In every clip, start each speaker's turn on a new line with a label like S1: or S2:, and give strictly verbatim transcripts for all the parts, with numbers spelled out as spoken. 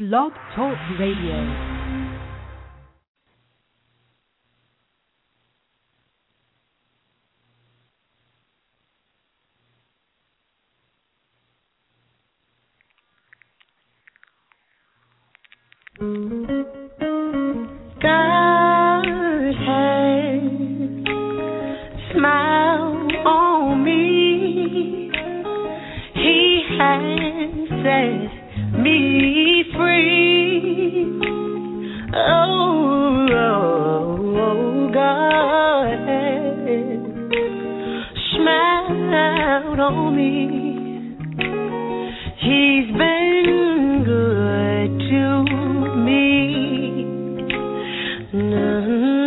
S1: Blog Talk Radio.
S2: God has smiled on me. He has set me free. Oh, oh, oh, God has smiled on me. He's been good to me. No.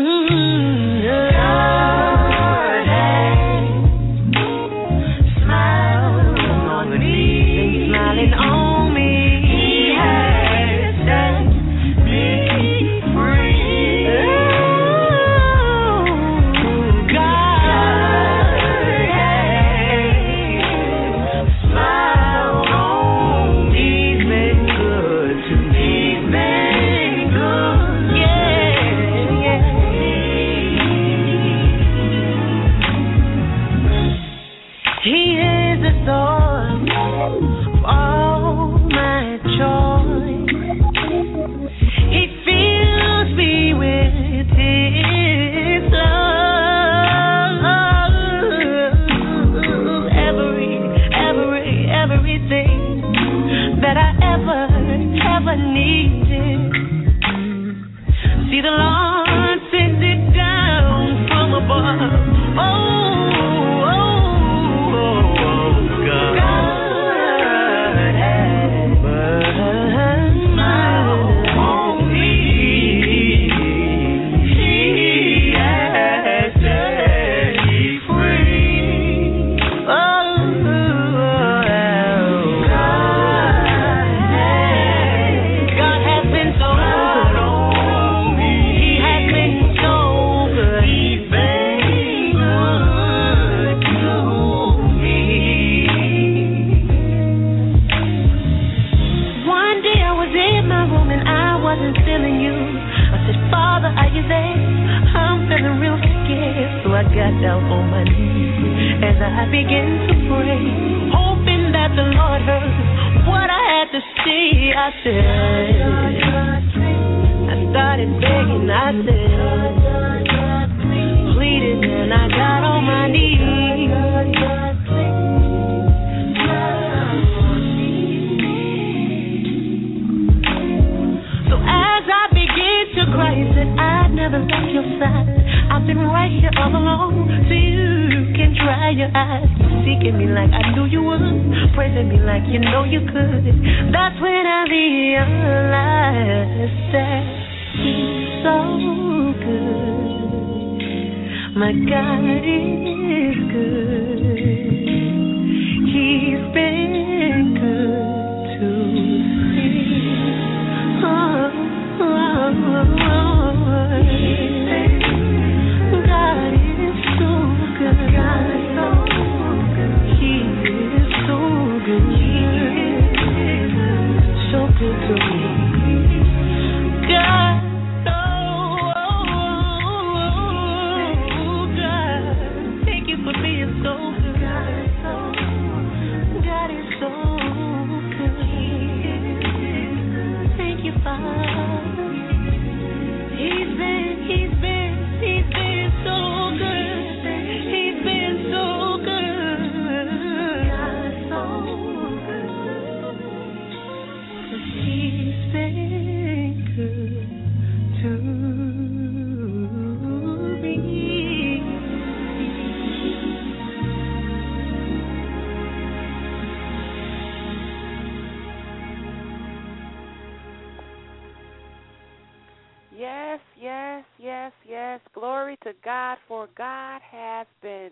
S3: Yes, yes, yes, yes. Glory to God, for God has been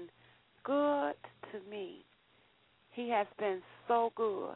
S3: good to me. He has been so good.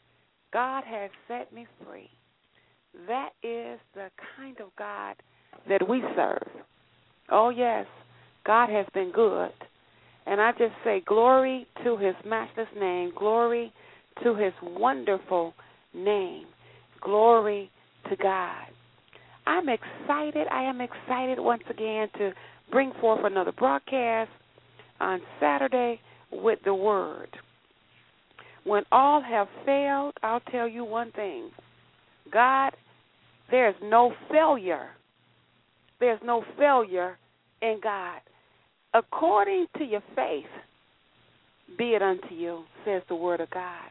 S3: God has set me free. That is the kind of God that we serve. Oh, yes, God has been good. And I just say glory to his matchless name, glory to his wonderful name, Glory to God. I'm excited. I am excited once again to bring forth another broadcast on Saturday with the Word. When all have failed, I'll tell you one thing. God, there's no failure. There's no failure in God. According to your faith, be it unto you, says the Word of God.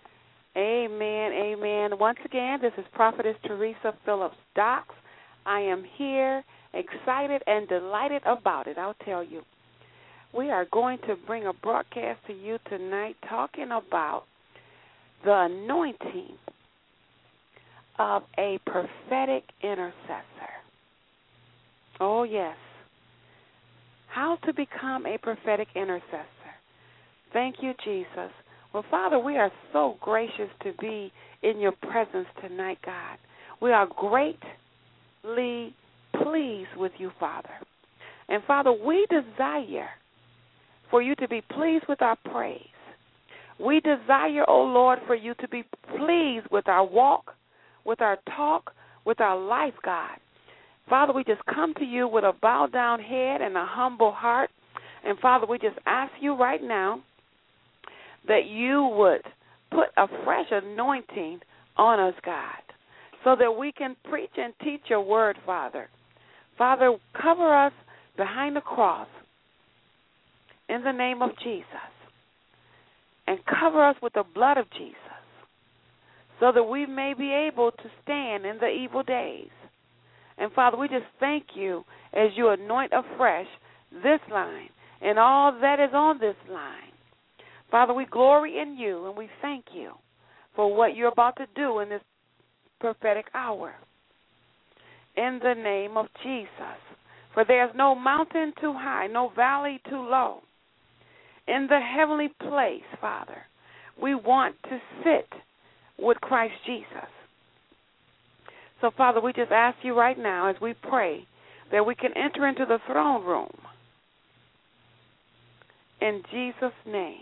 S3: Amen, amen. Once again, this is Prophetess Teresa Phillips Docks. I am here, excited and delighted about it, I'll tell you. We are going to bring a broadcast to you tonight talking about the anointing of a prophetic intercessor. Oh, yes. How to become a prophetic intercessor. Thank you, Jesus. Well, Father, we are so gracious to be in your presence tonight, God. We are greatly pleased with you, Father. And, Father, we desire for you to be pleased with our praise. We desire, oh Lord, for you to be pleased with our walk, with our talk, with our life, God. Father, we just come to you with a bowed-down head and a humble heart. And, Father, we just ask you right now that you would put a fresh anointing on us, God, so that we can preach and teach your word, Father. Father, cover us behind the cross in the name of Jesus, and cover us with the blood of Jesus, so that we may be able to stand in the evil days. And, Father, we just thank you as you anoint afresh this line and all that is on this line. Father, we glory in you, and we thank you for what you're about to do in this prophetic hour. In the name of Jesus. For there's no mountain too high, no valley too low. In the heavenly place, Father, we want to sit with Christ Jesus. So, Father, we just ask you right now as we pray that we can enter into the throne room. In Jesus' name.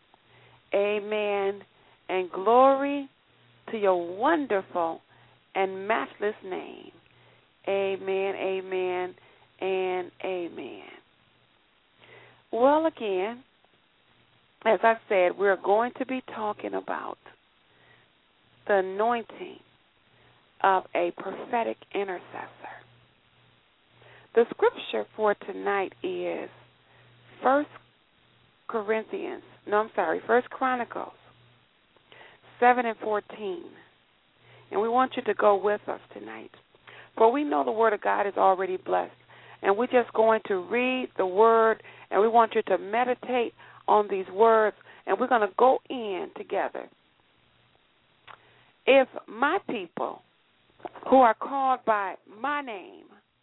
S3: Amen, and glory to your wonderful and matchless name. Amen, amen, and amen. Well, again, as I said, we're going to be talking about the anointing of a prophetic intercessor. The scripture for tonight is First Corinthians, no, I'm sorry, First Chronicles seven and fourteen. And we want you to go with us tonight. For we know the Word of God is already blessed. And we're just going to read the Word, and we want you to meditate on these words, and we're going to go in together. If my people who are called by my name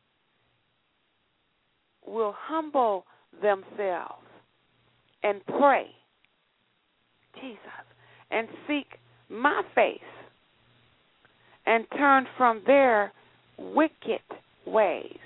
S3: will humble themselves and pray, Jesus, and seek my face and turn from their wicked ways,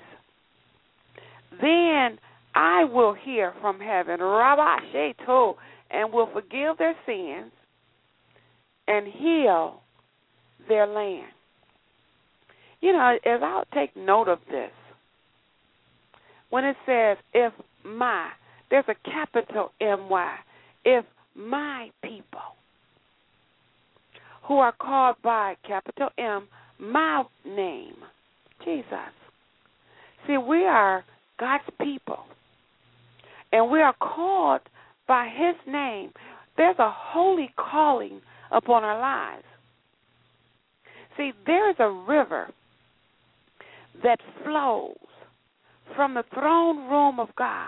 S3: then I will hear from heaven, Rabbi Sheto, and will forgive their sins and heal their land. You know, as I'll take note of this, when it says, if my, there's a capital M Y, if my people who are called by capital M, my name, Jesus. See, we are God's people, and we are called by his name. There's a holy calling upon our lives. See, there is a river that flows from the throne room of God.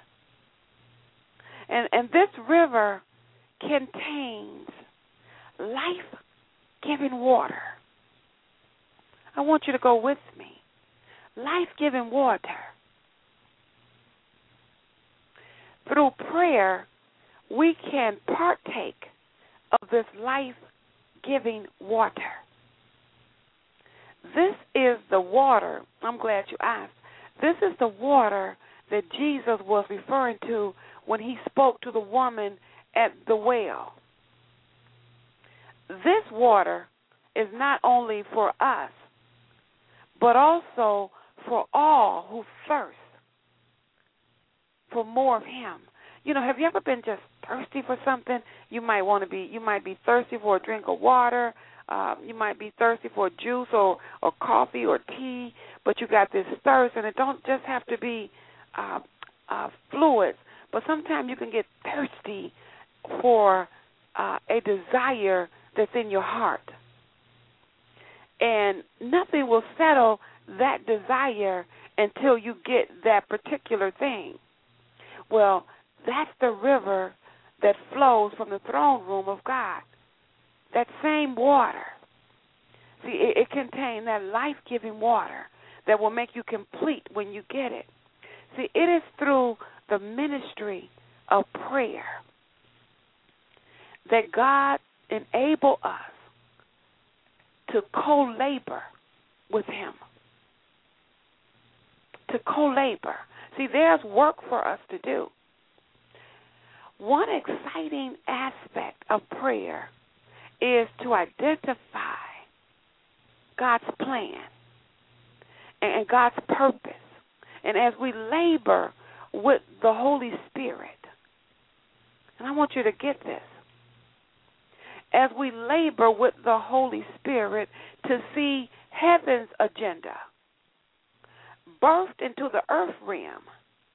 S3: And, and this river contains life-giving water. I want you to go with me. Life-giving water. Through prayer, we can partake of this life-giving water. This is the water, I'm glad you asked, this is the water that Jesus was referring to when he spoke to the woman at the well. This water is not only for us, but also for all who thirst for more of him. You know, have you ever been just thirsty for something? You might want to be, you might be thirsty for a drink of water. Uh, you might be thirsty for juice or, or coffee or tea, but you got this thirst, and it don't just have to be uh, uh, fluids, but sometimes you can get thirsty for uh, a desire that's in your heart. And nothing will settle that desire until you get that particular thing. Well, that's the river that flows from the throne room of God. That same water. See, it, it contains that life-giving water that will make you complete when you get it. See, it is through the ministry of prayer that God enable us to co-labor with him. To co-labor. See, there's work for us to do. One exciting aspect of prayer is to identify God's plan and God's purpose. And as we labor with the Holy Spirit, and I want you to get this, as we labor with the Holy Spirit to see heaven's agenda birthed into the earth realm,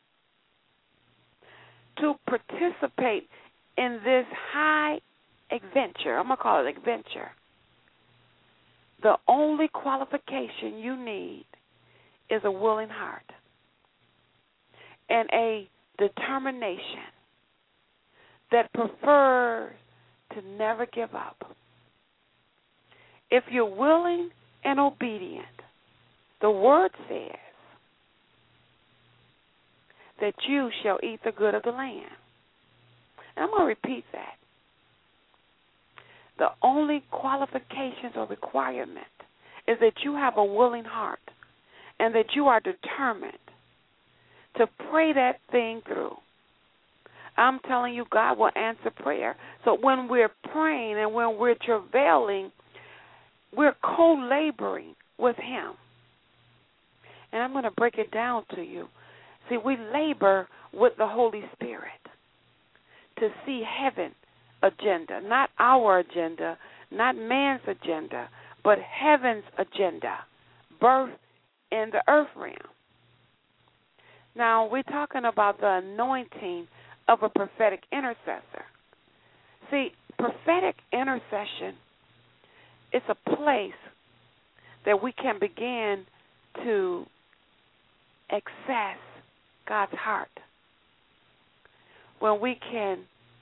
S3: to participate in this high adventure, I'm going to call it adventure, the only qualification you need is a willing heart and a determination that prefers to never give up. If you're willing and obedient, the word says that you shall eat the good of the land. And I'm going to repeat that. The only qualifications or requirement is that you have a willing heart and that you are determined to pray that thing through. I'm telling you, God will answer prayer. So when we're praying and when we're travailing, we're co-laboring with him. And I'm going to break it down to you. See, we labor with the Holy Spirit to see heaven agenda, not our agenda, not man's agenda, but heaven's agenda, birth in the earth realm. Now, we're talking about the anointing of a prophetic intercessor. See, prophetic intercession is a place that we can begin to access God's heart, when we can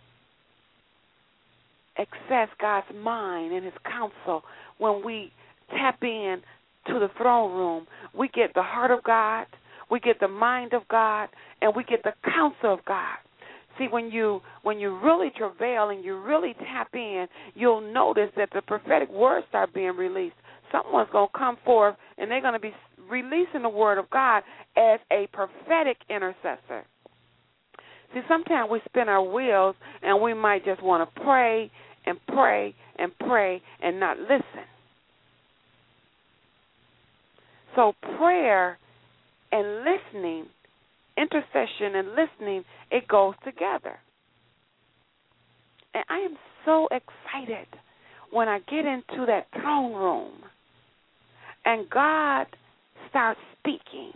S3: access God's mind and his counsel, when we tap in to the throne room, we get the heart of God, we get the mind of God, and we get the counsel of God. See, when you when you really travail and you really tap in, you'll notice that the prophetic words start being released. Someone's going to come forth, and they're going to be releasing the word of God as a prophetic intercessor. See, sometimes we spin our wheels, and we might just want to pray and pray and pray and not listen. So prayer and listening, intercession and listening, it goes together. And I am so excited when I get into that throne room and God starts speaking.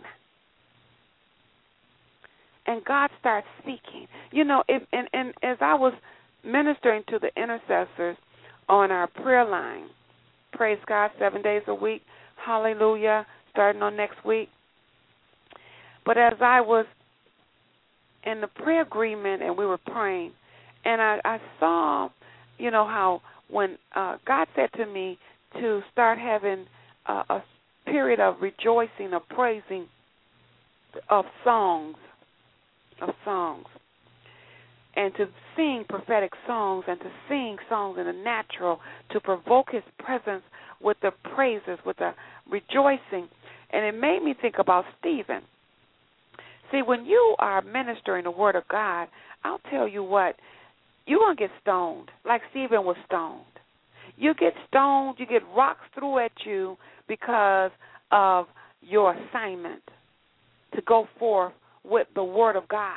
S3: And God starts speaking. You know, if and, and as I was ministering to the intercessors on our prayer line, praise God, seven days a week, hallelujah, starting on next week. But as I was in the prayer agreement and we were praying, and I, I saw, you know, how when uh, God said to me to start having uh, a period of rejoicing, of praising, of songs, of songs, and to sing prophetic songs and to sing songs in the natural, to provoke his presence with the praises, with the rejoicing. And it made me think about Stephen. See, when you are ministering the word of God, I'll tell you what, you're going to get stoned, like Stephen was stoned. You get stoned, you get rocks threw at you because of your assignment to go forth with the Word of God.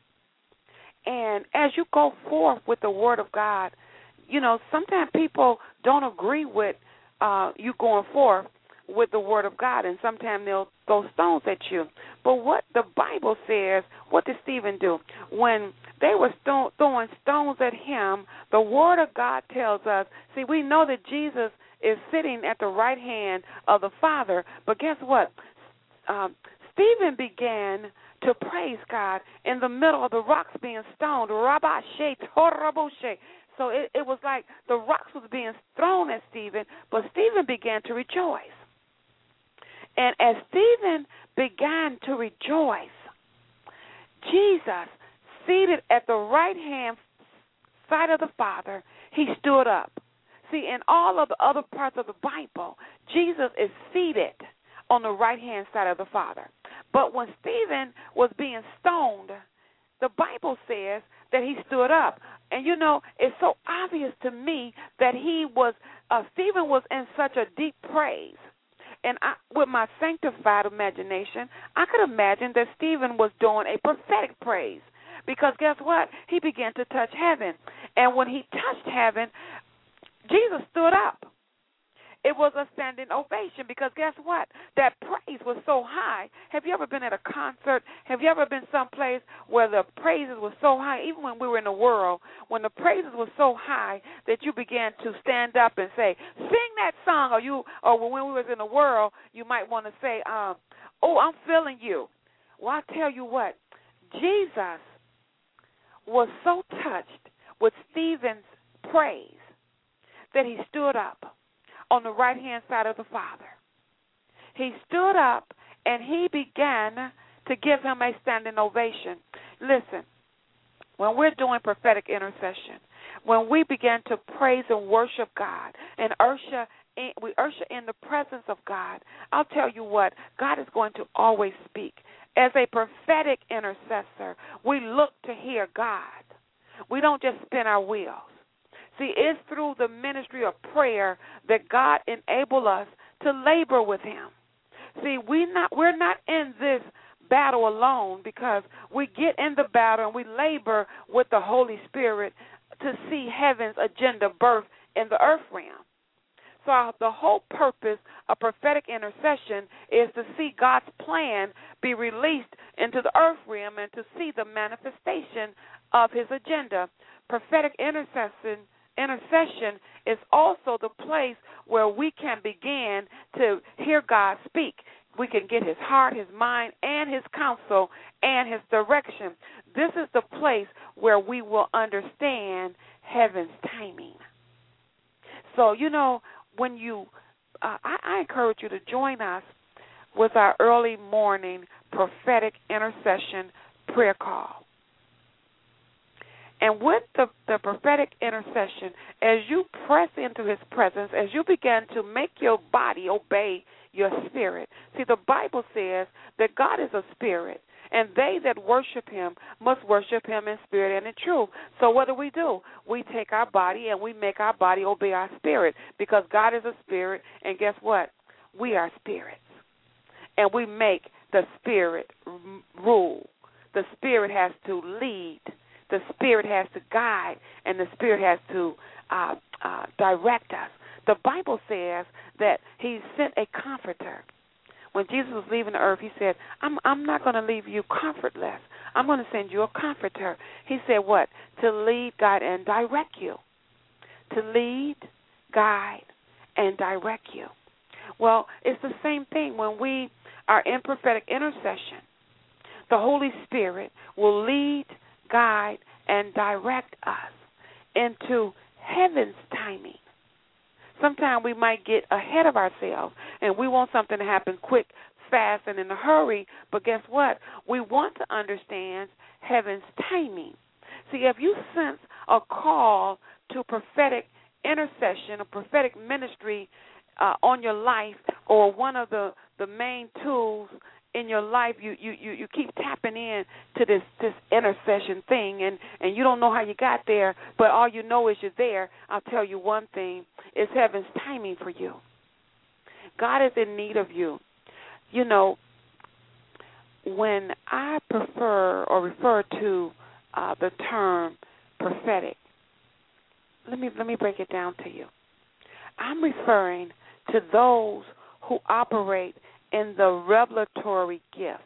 S3: And as you go forth with the Word of God, you know, sometimes people don't agree with uh, you going forth with the Word of God, and sometimes they'll throw stones at you. But what the Bible says, what did Stephen do? When they were sto- throwing stones at him, the Word of God tells us, see, we know that Jesus is sitting at the right hand of the Father, but guess what? Um, Stephen began to praise God in the middle of the rocks being stoned. Rabba she toraboshe. So it, it was like the rocks was being thrown at Stephen, but Stephen began to rejoice. And as Stephen began to rejoice, Jesus, seated at the right-hand side of the Father, he stood up. See, in all of the other parts of the Bible, Jesus is seated on the right-hand side of the Father. But when Stephen was being stoned, the Bible says that he stood up. And, you know, it's so obvious to me that he was, uh, Stephen was in such a deep praise. And I, with my sanctified imagination, I could imagine that Stephen was doing a prophetic praise. Because guess what? He began to touch heaven. And when he touched heaven, Jesus stood up. It was a standing ovation because guess what? That praise was so high. Have you ever been at a concert? Have you ever been someplace where the praises were so high, even when we were in the world, when the praises were so high that you began to stand up and say, sing that song, or you, or when we was in the world, you might want to say, um, oh, I'm feeling you. Well, I'll tell you what, Jesus was so touched with Stephen's praise that he stood up on the right-hand side of the Father. He stood up and he began to give him a standing ovation. Listen, when we're doing prophetic intercession, when we begin to praise and worship God and usher in, we usher in the presence of God, I'll tell you what, God is going to always speak. As a prophetic intercessor, we look to hear God. We don't just spin our wheels. See, it's through the ministry of prayer that God enables us to labor with him. See, we not, we're not in this battle alone because we get in the battle and we labor with the Holy Spirit to see heaven's agenda birth in the earth realm. So the whole purpose of prophetic intercession is to see God's plan be released into the earth realm and to see the manifestation of his agenda. Prophetic intercession Intercession is also the place where we can begin to hear God speak. We can get his heart, his mind, and his counsel and his direction. This is the place where we will understand heaven's timing. So, you know, when you, uh, I, I encourage you to join us with our early morning prophetic intercession prayer call. And with the, the prophetic intercession, as you press into his presence, as you begin to make your body obey your spirit. See, the Bible says that God is a spirit, and they that worship him must worship him in spirit and in truth. So what do we do? We take our body and we make our body obey our spirit because God is a spirit, and guess what? We are spirits. And we make the spirit rule. The spirit has to lead. The Spirit has to guide, and the Spirit has to uh, uh, direct us. The Bible says that he sent a comforter. When Jesus was leaving the earth, he said, I'm, I'm not going to leave you comfortless. I'm going to send you a comforter. He said what? To lead, guide, and direct you. To lead, guide, and direct you. Well, it's the same thing when we are in prophetic intercession. The Holy Spirit will lead, guide, and direct us into heaven's timing. Sometimes we might get ahead of ourselves and we want something to happen quick, fast, and in a hurry, but guess what? We want to understand heaven's timing. See, if you sense a call to prophetic intercession, a prophetic ministry uh, on your life, or one of the, the main tools in your life, you, you, you, you keep tapping in to this, this intercession thing, and, and you don't know how you got there, but all you know is you're there. I'll tell you one thing. It's heaven's timing for you. God is in need of you. You know, when I prefer or refer to uh, the term prophetic, let me let me break it down to you. I'm referring to those who operate in the revelatory gifts.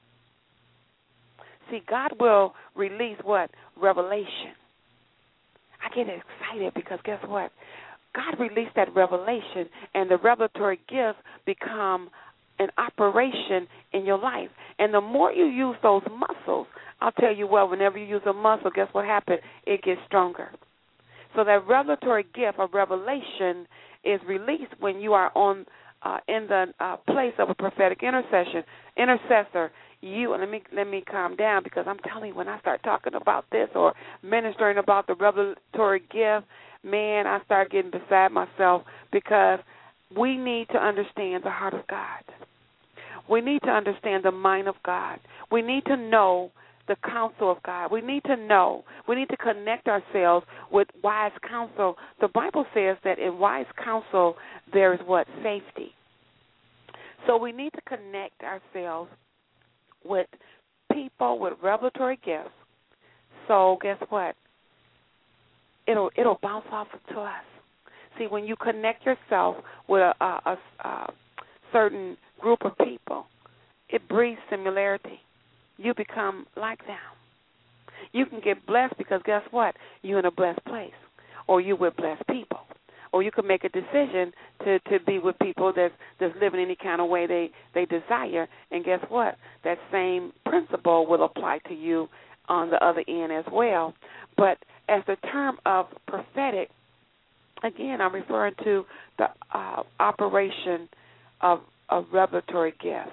S3: See, God will release what? Revelation. I get excited because guess what? God released that revelation, and the revelatory gifts become an operation in your life. And the more you use those muscles, I'll tell you what, whenever you use a muscle, guess what happens? It gets stronger. So that revelatory gift of revelation is released when you are on uh, in the uh, place of a prophetic intercession, intercessor. You and let me let me calm down because I'm telling you, when I start talking about this or ministering about the revelatory gift, man, I start getting beside myself because we need to understand the heart of God. We need to understand the mind of God. We need to know the counsel of God. We need to know. We need to connect ourselves with wise counsel. The Bible says that in wise counsel there is what? Safety. So we need to connect ourselves with people with revelatory gifts. So guess what? It'll it'll bounce off to us. See, when you connect yourself with a, a, a, a certain group of people, it breeds similarity. You become like them. You can get blessed because guess what? You're in a blessed place, or you with blessed people, or you can make a decision to, to be with people that's, that's living any kind of way they, they desire, and guess what? That same principle will apply to you on the other end as well. But as the term of prophetic, again, I'm referring to the uh, operation of, of revelatory gifts.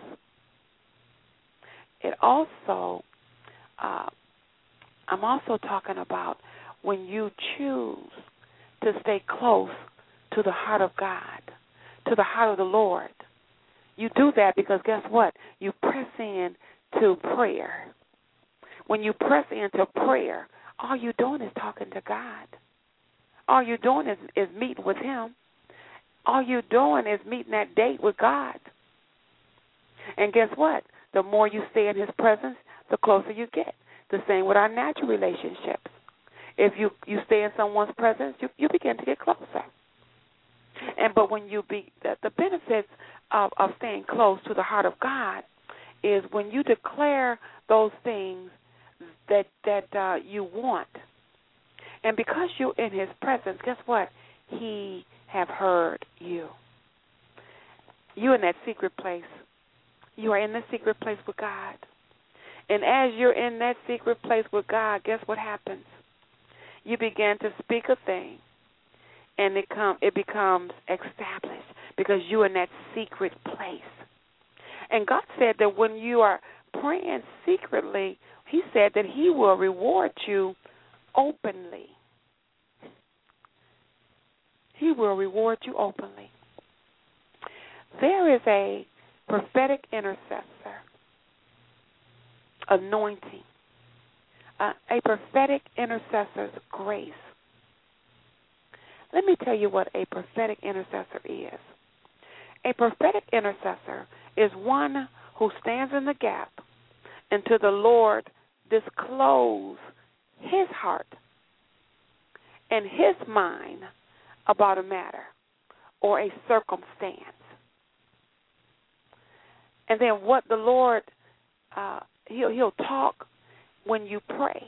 S3: It also, uh, I'm also talking about when you choose to stay close to the heart of God, to the heart of the Lord. You do that because guess what? You press in to prayer. When you press into prayer, all you're doing is talking to God. All you're doing is, is meeting with Him. All you're doing is meeting that date with God. And guess what? The more you stay in His presence, the closer you get. The same with our natural relationships. If you, you stay in someone's presence, you, you begin to get closer. And but when you be the, the benefits of, of staying close to the heart of God is when you declare those things that that uh, you want. And because you're in His presence, guess what? He have heard you. You're in that secret place. You are in the secret place with God. And as you're in that secret place with God, guess what happens? You begin to speak a thing, and it come it becomes established because you're in that secret place. And God said that when you are praying secretly, He said that He will reward you openly. He will reward you openly. There is a prophetic intercessor anointing, uh, a prophetic intercessor's grace. Let me tell you what a prophetic intercessor is. A prophetic intercessor is one who stands in the gap until the Lord disclose His heart and His mind about a matter or a circumstance. And then what the Lord, uh, he'll, he'll talk when you pray.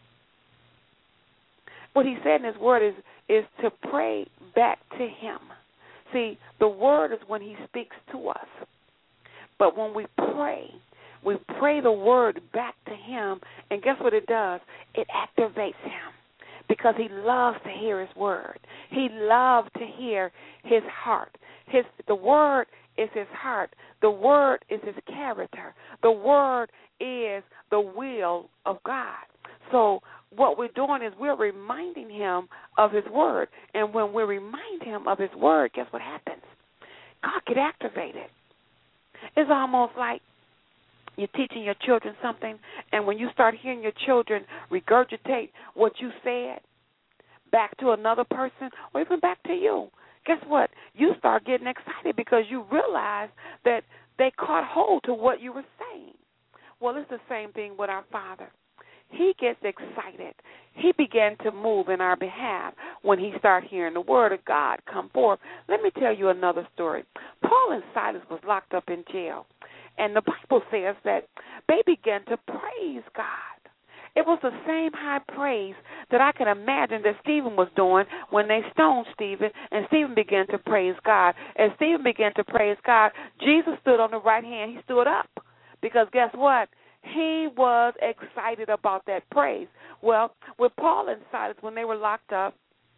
S3: What He said in His Word is, is to pray back to Him. See, the Word is when He speaks to us. But when we pray, we pray the Word back to Him, and guess what it does? It activates Him because He loves to hear His Word. He loves to hear His heart. His the Word is His heart. The Word is His character. The Word is the will of God. So what we're doing is we're reminding Him of His Word. And when we remind Him of His Word, guess what happens? God get activated. It's almost like you're teaching your children something, and when you start hearing your children regurgitate what you said back to another person or even back to you, guess what? You start getting excited because you realize that they caught hold to what you were saying. Well, it's the same thing with our Father. He gets excited. He began to move in our behalf when he started hearing the word of God come forth. Let me tell you another story. Paul and Silas was locked up in jail, and the Bible says that they began to praise God. It was the same high praise that I can imagine that Stephen was doing when they stoned Stephen, and Stephen began to praise God. As Stephen began to praise God, Jesus stood on the right hand. He stood up because guess what? He was excited about that praise. Well, with Paul and Silas, when they were locked up,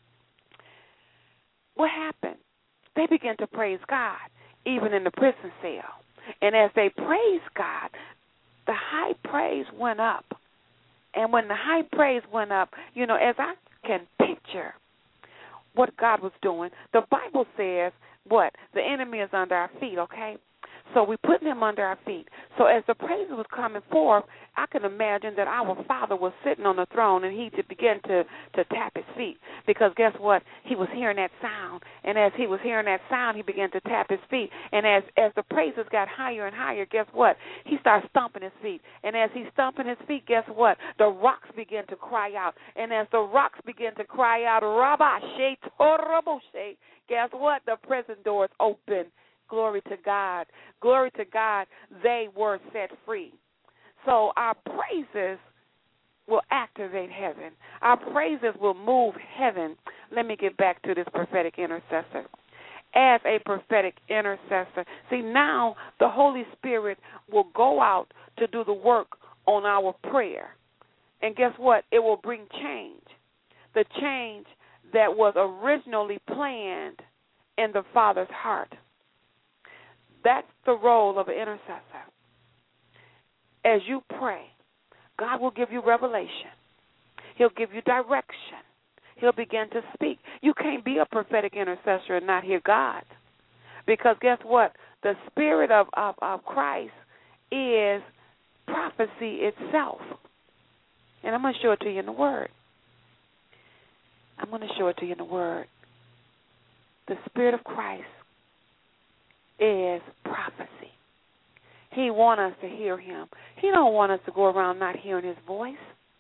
S3: what happened? They began to praise God, even in the prison cell. And as they praised God, the high praise went up. And when the high praise went up, you know, as I can picture what God was doing, the Bible says, what? The enemy is under our feet, okay? So we put him under our feet. So as the praise was coming forth, I can imagine that our Father was sitting on the throne and he began to, to tap his feet. Because guess what? He was hearing that sound. And as he was hearing that sound, he began to tap his feet. And as, as the praises got higher and higher, guess what? He started stomping his feet. And as he's stomping his feet, guess what? The rocks began to cry out. And as the rocks began to cry out, Rabashe Toraboshe, guess what? The prison doors opened. Glory to God. Glory to God. They were set free. So our praises will activate heaven. Our praises will move heaven. Let me get back to this prophetic intercessor. As a prophetic intercessor, see, now the Holy Spirit will go out to do the work on our prayer. And guess what? It will bring change. The change that was originally planned in the Father's heart. That's the role of an intercessor. As you pray, God will give you revelation. He'll give you direction. He'll begin to speak. You can't be a prophetic intercessor and not hear God. Because guess what? The Spirit of, of, of Christ is prophecy itself. And I'm going to show it to you in the Word. I'm going to show it to you in the Word. The Spirit of Christ is prophecy. He wants us to hear him. He don't want us to go around not hearing his voice.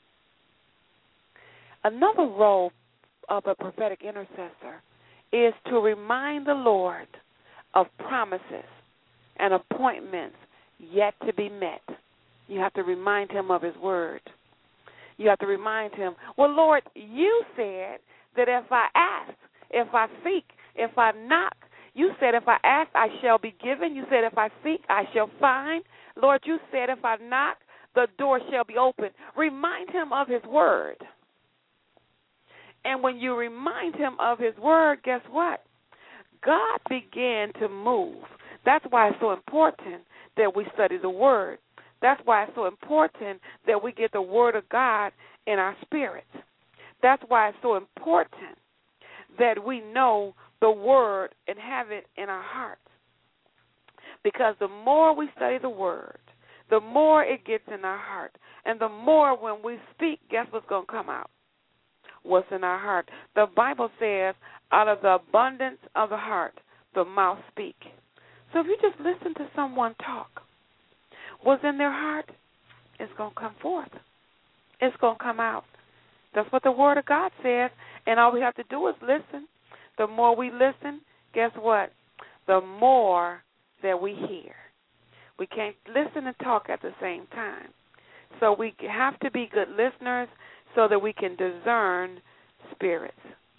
S3: Another role of a prophetic intercessor is to remind the Lord of promises and appointments yet to be met. You have to remind him of his word. You have to remind him, well, Lord, you said that if I ask, if I seek, if I knock, you said if I ask, I shall be given. You said if I seek, I shall find. Lord, you said if I knock, the door shall be open. Remind him of his word. And when you remind him of his word, guess what? God began to move. That's why it's so important that we study the word. That's why it's so important that we get the word of God in our spirits. That's why it's so important that we know the word and have it in our hearts. Because the more we study the word, the more it gets in our heart. And the more when we speak, guess what's going to come out? What's in our heart. The Bible says, out of the abundance of the heart, the mouth speak. So if you just listen to someone talk, what's in their heart, it's going to come forth. It's going to come out. That's what the word of God says. And all we have to do is listen. The more we listen, guess what? The more that we hear. We can't listen and talk at the same time. So we have to be good listeners so that we can discern spirits.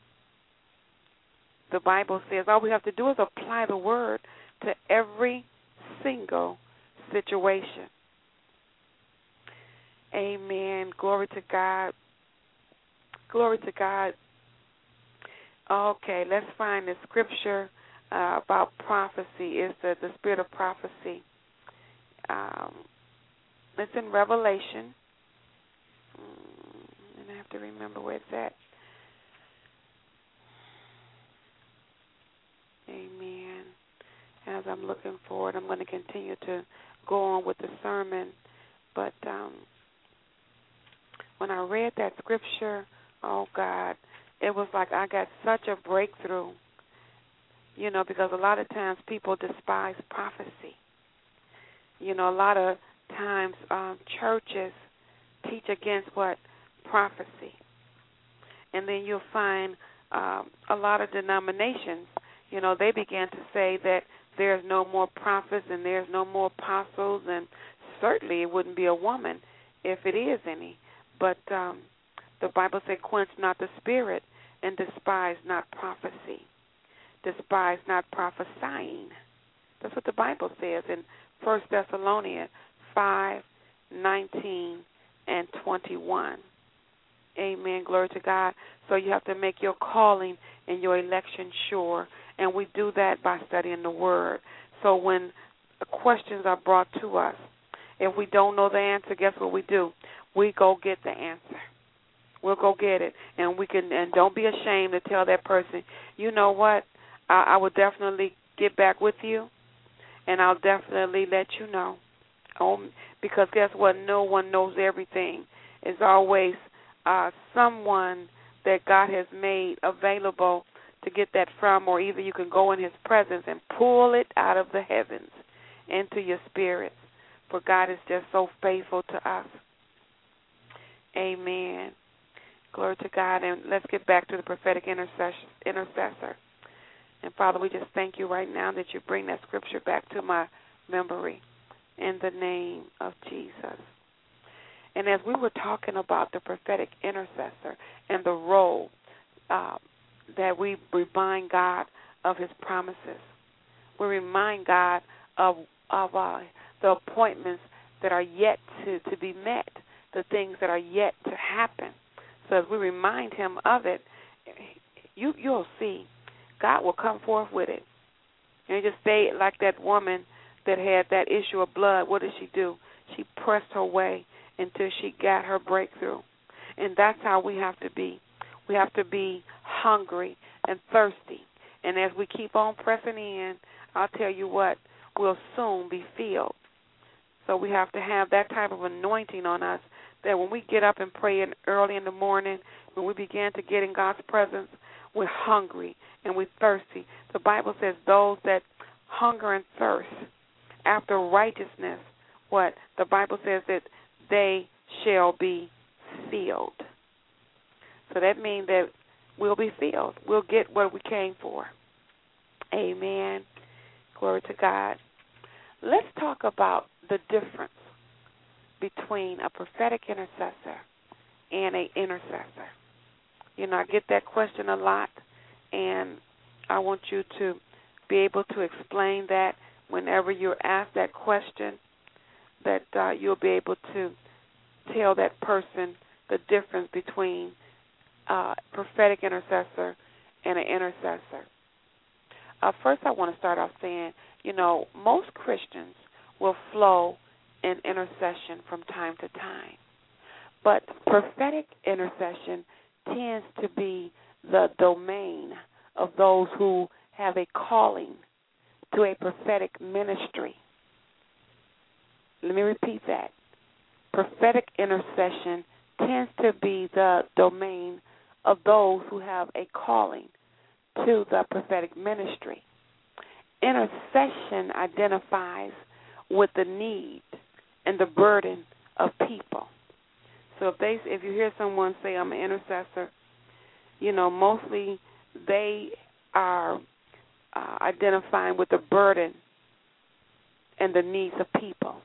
S3: The Bible says all we have to do is apply the word to every single situation. Amen. Glory to God. Glory to God. Okay, let's find the scripture uh, about prophecy. It's the, the spirit of prophecy. Um, it's in Revelation. And I have to remember where it's at. Amen. as I'm looking forward. I'm going to continue to go on with the sermon. But um, when I read that scripture, oh, God, it was like I got such a breakthrough, you know, because a lot of times people despise prophecy. You know, a lot of times um, churches teach against what? Prophecy. And then you'll find um, a lot of denominations, you know, they began to say that there's no more prophets and there's no more apostles, and certainly it wouldn't be a woman if it is any. But um, the Bible said, quench not the spirit and despise not prophecy. Despise not prophesying. That's what the Bible says in First Thessalonians five, nineteen, and twenty-one. Amen. Glory to God. So you have to make your calling and your election sure, and we do that by studying the Word. So when questions are brought to us, if we don't know the answer, guess what we do? We go get the answer. We'll go get it, and we can. And don't be ashamed to tell that person, you know what? I, I will definitely get back with you, and I'll definitely let you know. Oh, because guess what? No one knows everything. It's always uh, someone that God has made available to get that from, or either you can go in His presence and pull it out of the heavens into your spirit. For God is just so faithful to us. Amen. Glory to God. And let's get back to the prophetic intercessor. And Father, we just thank you right now that you bring that scripture back to my memory in the name of Jesus. And as we were talking about the prophetic intercessor and the role uh, that we remind God of His promises, we remind God of of uh, the appointments that are yet to, to be met, the things that are yet to happen. So as we remind Him of it, you, you'll see God will come forth with it. And just stay like that woman that had that issue of blood. What did she do? She pressed her way until she got her breakthrough. And that's how we have to be. We have to be hungry and thirsty. And as we keep on pressing in, I'll tell you what, we'll soon be filled. So we have to have that type of anointing on us that when we get up and pray in early in the morning, when we begin to get in God's presence, we're hungry and we're thirsty. The Bible says those that hunger and thirst after righteousness, what? The Bible says that they shall be filled. So that means that we'll be filled. We'll get what we came for. Amen. Glory to God. Let's talk about the difference between a prophetic intercessor and an intercessor. You know, I get that question a lot, and I want you to be able to explain that whenever you're asked that question, that uh, you'll be able to tell that person the difference between uh, prophetic intercessor and an intercessor. Uh, first, I want to start off saying, you know, most Christians will flow in intercession from time to time. But prophetic intercession tends to be the domain of those who have a calling to a prophetic ministry. Let me repeat that. Prophetic intercession tends to be the domain of those who have a calling to the prophetic ministry. Intercession identifies with the need and the burden of people. So if they, if you hear someone say, I'm an intercessor, you know, mostly they are uh, identifying with the burden and the needs of people.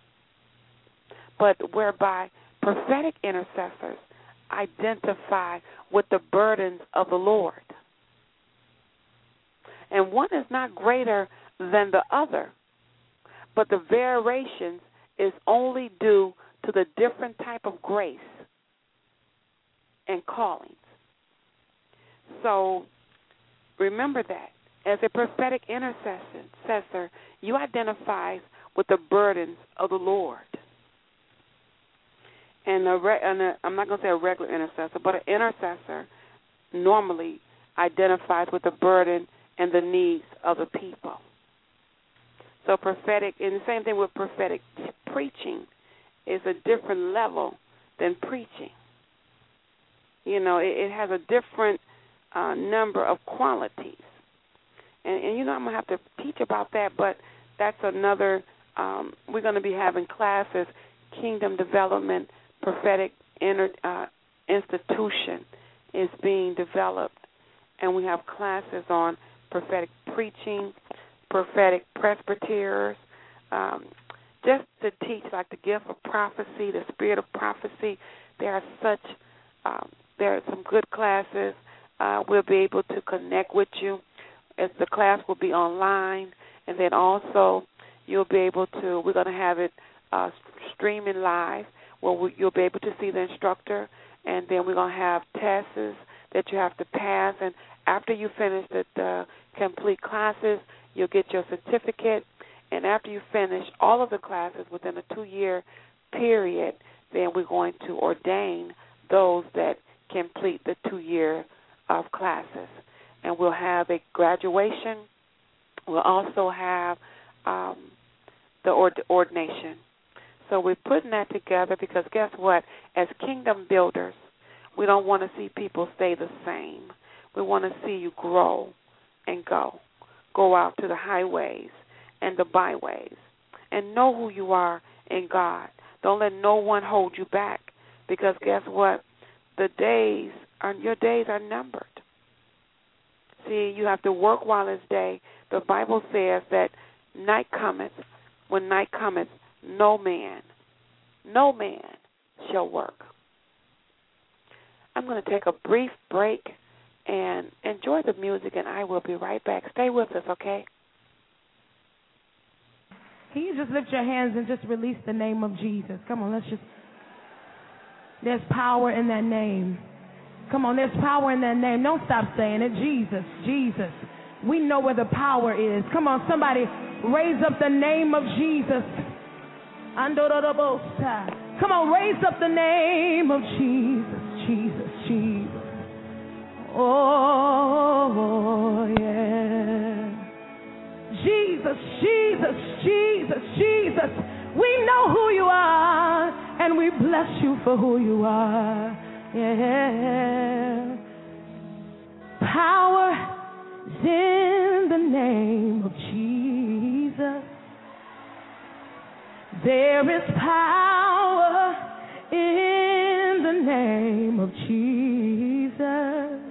S3: But whereby prophetic intercessors identify with the burdens of the Lord. And one is not greater than the other, but the variations is only due to the different type of grace and callings. So remember that. As a prophetic intercessor, you identify with the burdens of the Lord. And, a re- and a, I'm not going to say a regular intercessor, but an intercessor normally identifies with the burden and the needs of the people. So prophetic, and the same thing with prophetic preaching, is a different level than preaching. You know, it, it has a different uh, number of qualities. And, and, you know, I'm going to have to teach about that, but that's another, um, we're going to be having classes, Kingdom Development, Prophetic Inter, uh, Institution is being developed. And we have classes on prophetic preaching, prophetic presbyters, um, just to teach like the gift of prophecy, the spirit of prophecy. There are such, um, there are some good classes. Uh, we'll be able to connect with you. As the class will be online, and then also you'll be able to, we're going to have it uh, streaming live where we, you'll be able to see the instructor, and then we're going to have tests that you have to pass, and after you finish the, the complete classes, you'll get your certificate, and after you finish all of the classes within a two-year period, then we're going to ordain those that complete the two-year of classes. And we'll have a graduation. We'll also have um, the ord- ordination. So we're putting that together because guess what? As kingdom builders, we don't want to see people stay the same. We want to see you grow and go. Go out to the highways and the byways and know who you are in God. Don't let no one hold you back because guess what? The days are, your days are numbered. See, you have to work while it's day. The Bible says that night cometh. When night cometh, no man, no man shall work. I'm going to take a brief break and enjoy the music, and I will be right back. Stay with us, okay?
S4: Can you just lift your hands and just release the name of Jesus? Come on, let's just. There's power in that name. Come on, there's power in that name. Don't stop saying it. Jesus, Jesus. We know where the power is. Come on, somebody raise up the name of Jesus. Come on, raise up the name of Jesus, Jesus, Jesus. Oh, yeah. Jesus, Jesus, Jesus, Jesus. We know who you are, and we bless you for who you are. Yeah. Power is in the name of Jesus. There is power in the name of Jesus.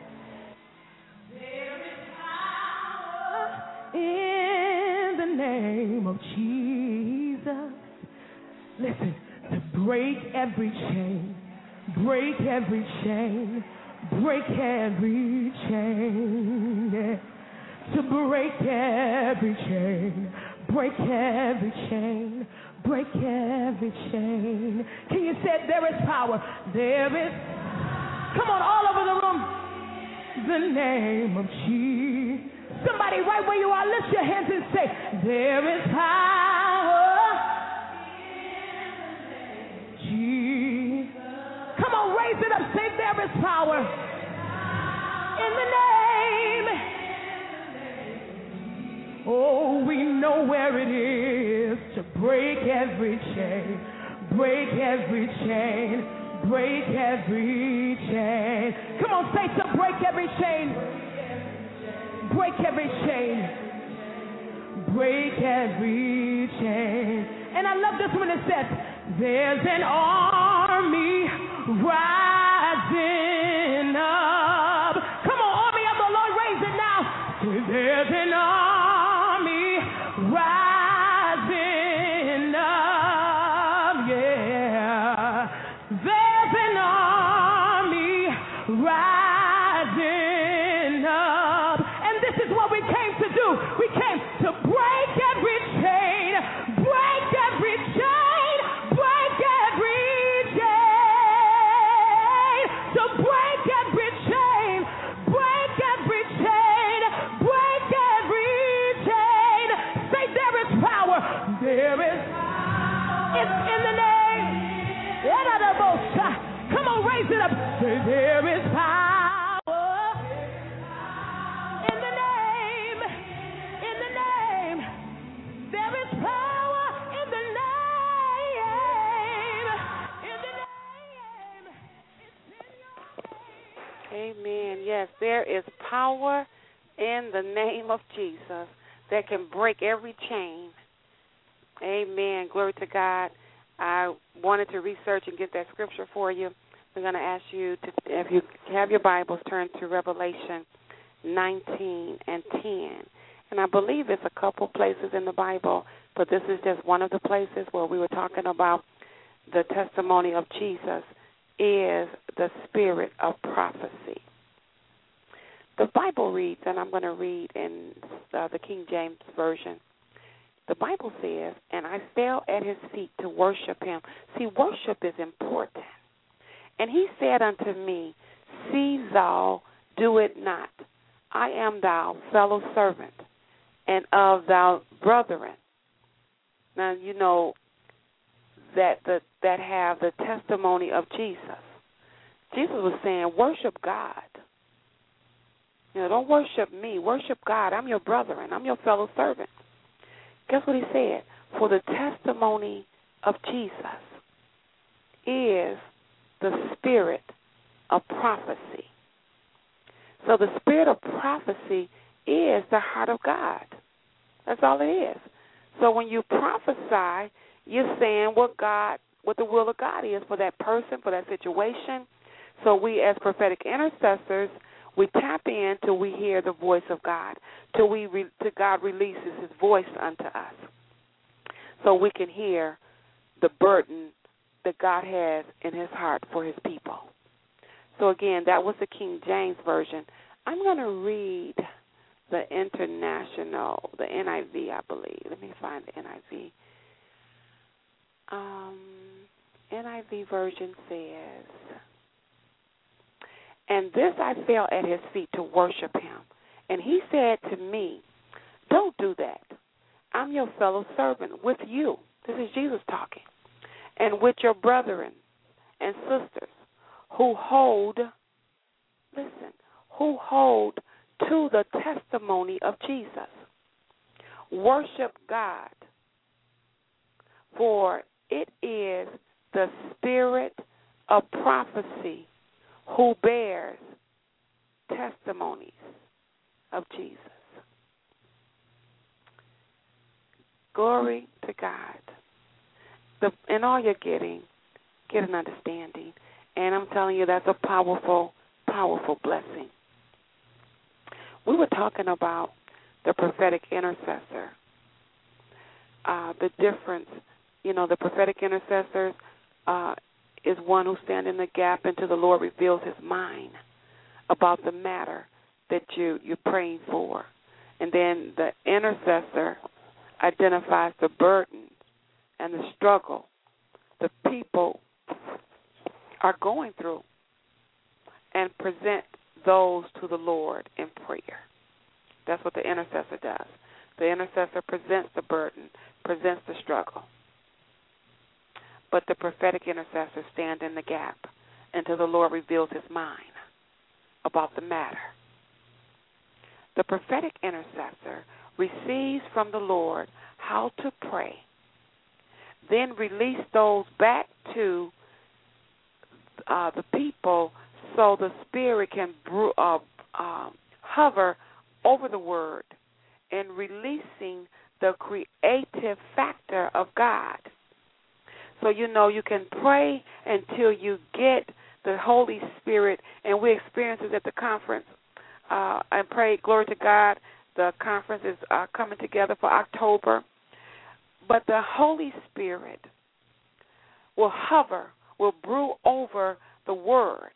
S4: There is power in the name of Jesus. Listen, to break every chain. Break every chain, break every chain, yeah. To break every chain, break every chain, break every chain. Can you say there is power? There is, come on, all over the room, the name of Jesus. Somebody right where you are, lift your hands and say, there is power in the name of Jesus. Come on, raise it up. Say there is power in the name. Oh, we know where it is to break every chain, break every chain, break every chain. Come on, say to break every chain, break every chain, break every chain. And I love this when it says, there's an army rising up. Come on, army of the Lord, raise it now. There's an army rising up, yeah. There's an army rising up. And this is what we came to do. We came to break every chain, break every chain, break every Come on, raise it up. Say there is power in the name, in the name,
S3: Yes, there is power in the name of Jesus that can break every chain. Amen. Glory to God. I wanted to research and get that scripture for you. We're going to ask you to, if you have your Bibles, turn to Revelation nineteen and ten. And I believe it's a couple places in the Bible, but this is just one of the places where we were talking about the testimony of Jesus is the spirit of prophecy. The Bible reads, and I'm going to read in uh, the King James Version. The Bible says, and I fell at his feet to worship him. See, worship is important. And he said unto me, see thou do it not. I am thou fellow servant and of thy brethren. Now, you know that the, that have the testimony of Jesus. Jesus was saying, worship God. You know, don't worship me. Worship God. I'm your brethren. I'm your fellow servant. Guess what he said? For the testimony of Jesus is the spirit of prophecy. So the spirit of prophecy is the heart of God. That's all it is. So when you prophesy, you're saying what God, what the will of God is for that person, for that situation. So we as prophetic intercessors, we tap in till we hear the voice of God, till we re, till God releases his voice unto us. So we can hear the burden that God has in his heart for his people. So again, that was the King James Version. I'm going to read the International, the N I V, I believe. Let me find the N I V. Um, N I V version says, and this I fell at his feet to worship him. And he said to me, don't do that. I'm your fellow servant with you. This is Jesus talking. And with your brethren and sisters who hold, listen, who hold to the testimony of Jesus. Worship God, for it is the spirit of prophecy who bears testimonies of Jesus. Glory to God. The, in all you're getting, get an understanding. And I'm telling you, that's a powerful, powerful blessing. We were talking about the prophetic intercessor, uh, the difference. You know, the prophetic intercessor uh, is one who stands in the gap until the Lord reveals his mind about the matter that you, you're praying for. And then the intercessor identifies the burden and the struggle the people are going through and present those to the Lord in prayer. That's what the intercessor does. The intercessor presents the burden, presents the struggle. But the prophetic intercessor stands in the gap until the Lord reveals his mind about the matter. The prophetic intercessor receives from the Lord how to pray, then release those back to uh, the people so the Spirit can uh, uh, hover over the word and releasing the creative factor of God. So, you know, you can pray until you get the Holy Spirit, and we experience it at the conference. Uh, and pray, glory to God, the conference is uh, coming together for October. But the Holy Spirit will hover, will brew over the word.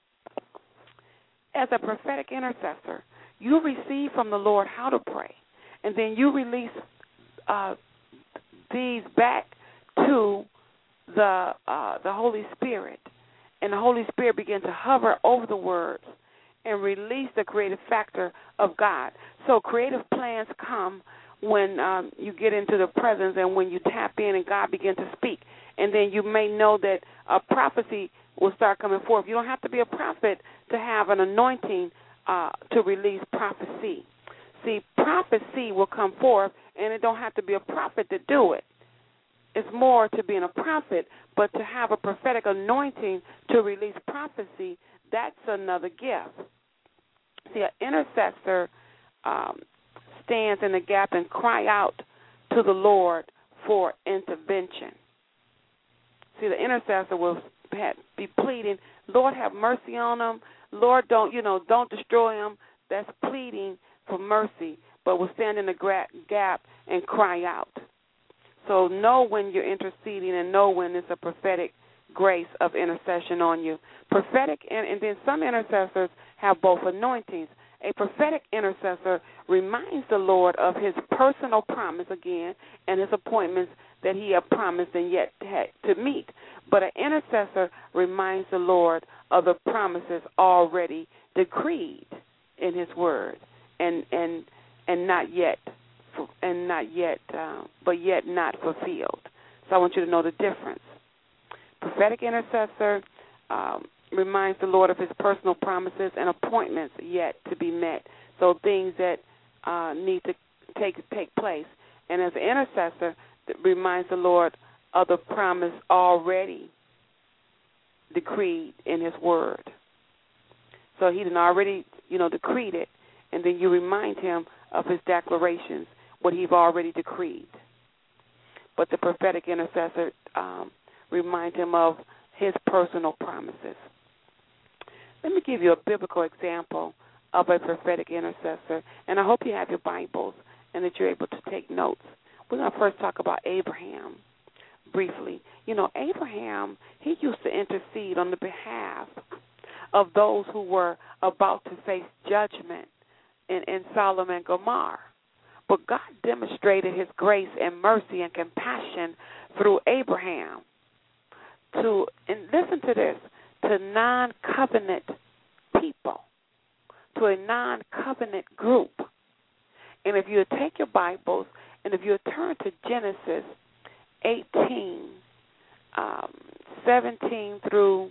S3: As a prophetic intercessor, you receive from the Lord how to pray, and then you release uh, these back to the uh, the Holy Spirit, and the Holy Spirit begins to hover over the words and release the creative factor of God. So creative plans come when um, you get into the presence and when you tap in and God begins to speak. And then you may know that a prophecy will start coming forth. You don't have to be a prophet to have an anointing uh, to release prophecy. See, prophecy will come forth, and it don't have to be a prophet to do it. It's more to being a prophet, but to have a prophetic anointing to release prophecy, that's another gift. See, an intercessor um, stands in the gap and cry out to the Lord for intervention. See, the intercessor will be pleading, Lord, have mercy on them. Lord, don't, you know, don't destroy them. That's pleading for mercy, but will stand in the gap and cry out. So know when you're interceding and know when it's a prophetic grace of intercession on you. Prophetic, and, and then some intercessors have both anointings. A prophetic intercessor reminds the Lord of his personal promise again and his appointments that he had promised and yet had to meet. But an intercessor reminds the Lord of the promises already decreed in his word and and and not yet and not yet uh, but yet not fulfilled. So I want you to know the difference. Prophetic intercessor um, reminds the Lord of his personal promises and appointments yet to be met. So things that uh, need to take take place. And as an intercessor, that reminds the Lord of the promise already decreed in his word. So he done already, you know, decreed it, and then you remind him of his declarations, what he's already decreed. But the prophetic intercessor um, reminds him of his personal promises. Let me give you a biblical example of a prophetic intercessor, and I hope you have your Bibles and that you're able to take notes. We're going to first talk about Abraham briefly. You know, Abraham, he used to intercede on the behalf of those who were about to face judgment in, in Sodom and Gomorrah. But God demonstrated his grace and mercy and compassion through Abraham to, and listen to this, to non-covenant people, to a non-covenant group. And if you take your Bibles and if you turn to Genesis eighteen, um, seventeen through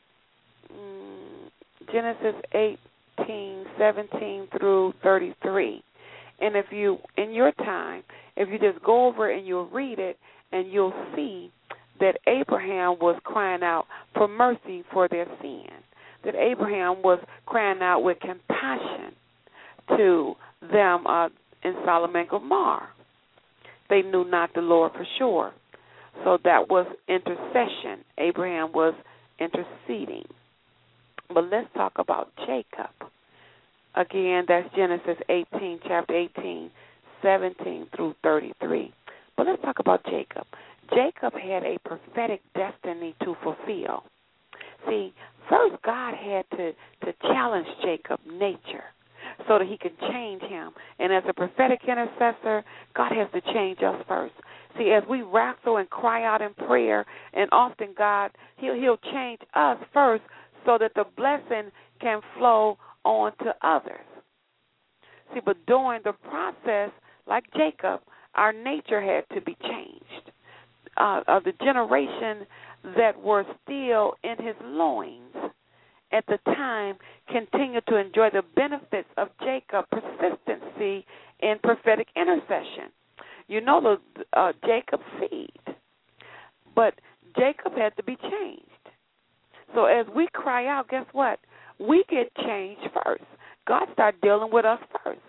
S3: um, Genesis eighteen, seventeen through thirty-three, and if you, in your time, if you just go over and you'll read it, and you'll see that Abraham was crying out for mercy for their sin, that Abraham was crying out with compassion to them uh, in Sodom and Gomorrah. They knew not the Lord for sure. So that was intercession. Abraham was interceding. But let's talk about Jacob. Again, that's Genesis eighteen, chapter eighteen, seventeen through thirty-three. But let's talk about Jacob. Jacob had a prophetic destiny to fulfill. See, first God had to, to challenge Jacob's nature so that he could change him. And as a prophetic intercessor, God has to change us first. See, as we wrestle and cry out in prayer, and often God, he'll, he'll change us first so that the blessing can flow on to others. See, but during the process, like Jacob, our nature had to be changed. Uh, of the generation that were still in his loins at the time continued to enjoy the benefits of Jacob's persistency in prophetic intercession. You know the uh, Jacob's seed, but Jacob had to be changed. So as we cry out, guess what? We get changed first. God started dealing with us first.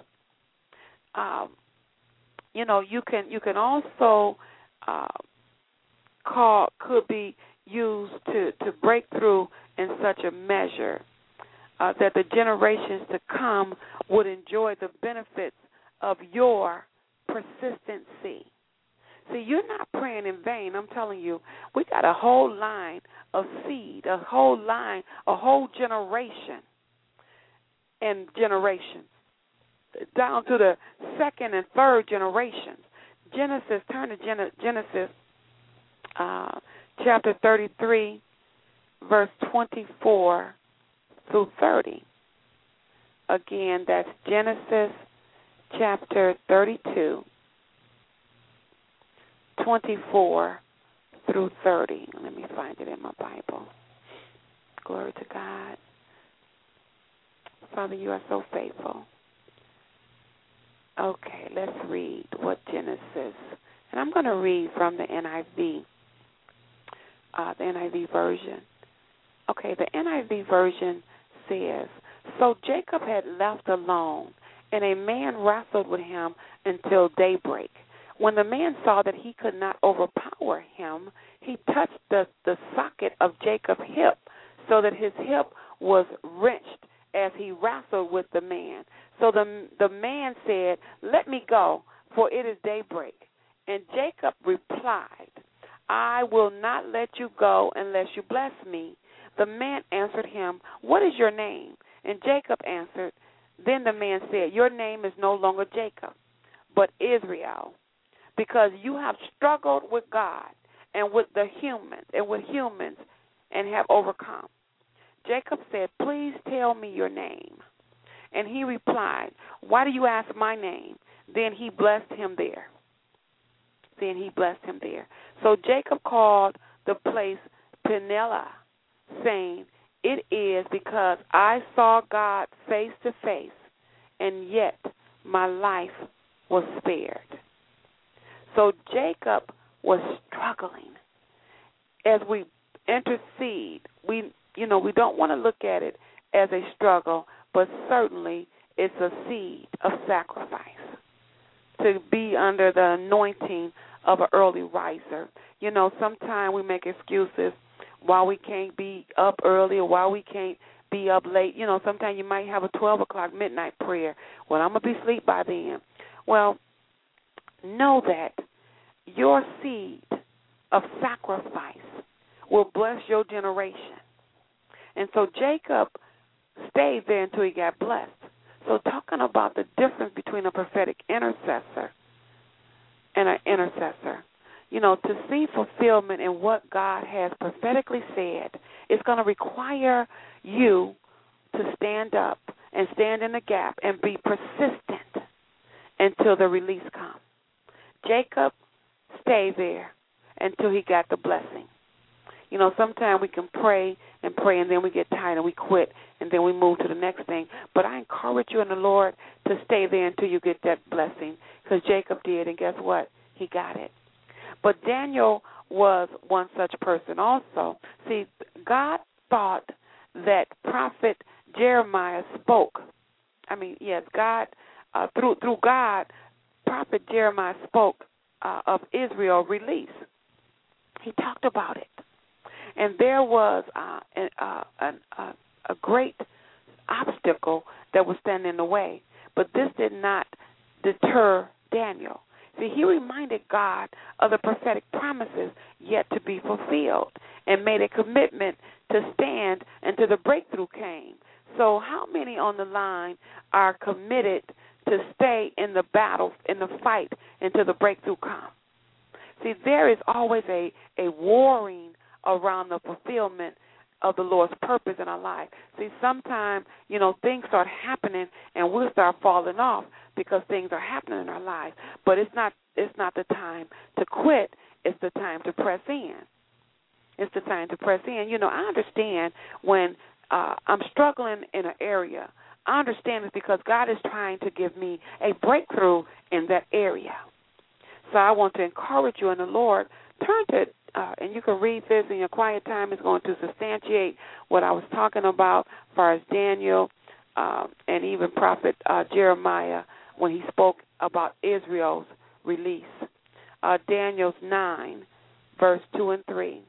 S3: Um, you know, you can you can also uh, call could be used to, to break through in such a measure uh, that the generations to come would enjoy the benefits of your persistency. See, you're not praying in vain. I'm telling you, we got a whole line of seed, a whole line, a whole generation and generations, down to the second and third generations. Genesis, turn to Gen- Genesis uh, chapter thirty-three, verse twenty-four through thirty. Again, that's Genesis chapter thirty-two, twenty-four through thirty. Let me find it in my Bible. Glory to God. Father, you are so faithful. Okay, let's read what Genesis, and I'm going to read from the N I V, uh, the N I V version. Okay, the N I V version says, So Jacob had left alone, and a man wrestled with him until daybreak. When the man saw that he could not overpower him, he touched the, the socket of Jacob's hip, so that his hip was wrenched as he wrestled with the man. So the, the man said, "Let me go, for it is daybreak." And Jacob replied, "I will not let you go unless you bless me." The man answered him, "What is your name?" And Jacob answered. Then the man said, "Your name is no longer Jacob, but Israel, because you have struggled with God and with the humans and with humans and have overcome." Jacob said, "Please tell me your name." And he replied, "Why do you ask my name?" Then he blessed him there. Then he blessed him there. So Jacob called the place Peninnah, saying, "It is because I saw God face to face, and yet my life was spared." So Jacob was struggling. As we intercede, we you know we don't want to look at it as a struggle, but certainly it's a seed of sacrifice to be under the anointing of an early riser. You know, sometimes we make excuses why we can't be up early or why we can't be up late. You know, sometimes you might have a twelve o'clock midnight prayer. Well, I'm going to be asleep by then. Well, know that your seed of sacrifice will bless your generation. And so Jacob stayed there until he got blessed. So talking about the difference between a prophetic intercessor and an intercessor, you know, to see fulfillment in what God has prophetically said, it's going to require you to stand up and stand in the gap and be persistent until the release comes. Jacob stayed there until he got the blessing. You know, sometimes we can pray and pray and then we get tired and we quit and then we move to the next thing. But I encourage you in the Lord to stay there until you get that blessing, because Jacob did, and guess what? He got it. But Daniel was one such person also. See, God thought that prophet Jeremiah spoke. I mean, yes, God, uh, through through God, prophet Jeremiah spoke uh, of Israel release. He talked about it. And there was uh, an, uh, an, uh, a great obstacle that was standing in the way. But this did not deter Daniel. See, he reminded God of the prophetic promises yet to be fulfilled and made a commitment to stand until the breakthrough came. So how many on the line are committed to stay in the battle, in the fight, until the breakthrough comes? See, there is always a, a warring around the fulfillment of the Lord's purpose in our life. See, sometimes, you know, things start happening and we'll start falling off because things are happening in our lives. But it's not it's not the time to quit. It's the time to press in. It's the time to press in. You know, I understand when uh, I'm struggling in an area. I understand it's because God is trying to give me a breakthrough in that area. So I want to encourage you in the Lord. Turn to Uh, and you can read this in your quiet time. It's going to substantiate what I was talking about as far as Daniel uh, and even Prophet uh, Jeremiah when he spoke about Israel's release. Uh, Daniel's nine, verse two and three.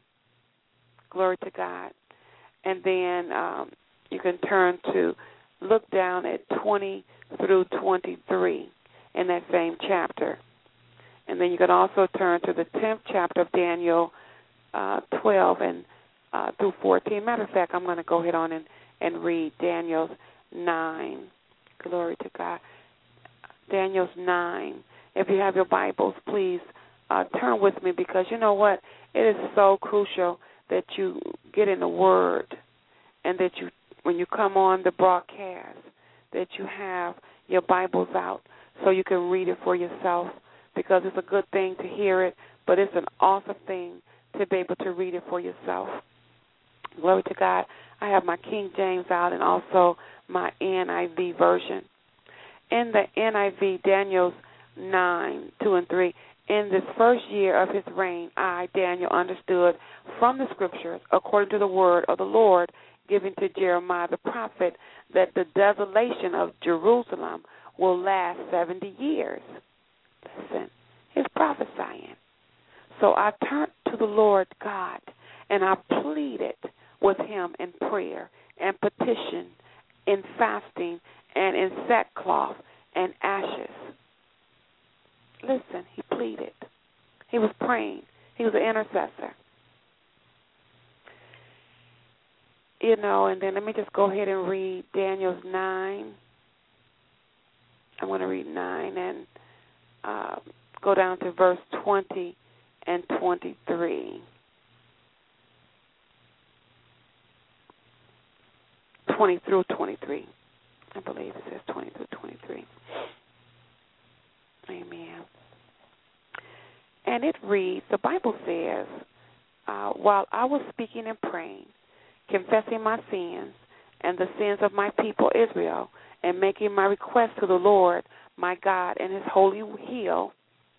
S3: Glory to God. And then um, you can turn to, look down at twenty through twenty-three in that same chapter. And then you can also turn to the tenth chapter of Daniel, uh, twelve and uh, through fourteen. Matter of fact, I'm going to go ahead on and, and read Daniel's nine. Glory to God. Daniel's nine. If you have your Bibles, please uh, turn with me, because you know what? It is so crucial that you get in the Word and that you, when you come on the broadcast, that you have your Bibles out so you can read it for yourself. Because it's a good thing to hear it, but it's an awesome thing to be able to read it for yourself. Glory to God. I have my King James out and also my N I V version. In the N I V, Daniel's nine, two and three, in this first year of his reign, I, Daniel, understood from the Scriptures, according to the word of the Lord given to Jeremiah the prophet that the desolation of Jerusalem will last seventy years. Listen, he's prophesying. So I turned to the Lord God, and I pleaded with him in prayer and petition, in fasting, and in sackcloth and ashes. Listen, he pleaded. He was praying. He was an intercessor. You know, and then let me just go ahead and read Daniel's nine. I want to read nine and uh, go down to verse twenty and twenty-three. twenty through twenty-three. I believe it says twenty through twenty-three. Amen. And it reads, the Bible says, uh, while I was speaking and praying, confessing my sins and the sins of my people Israel, and making my request to the Lord, my God, and his holy hill,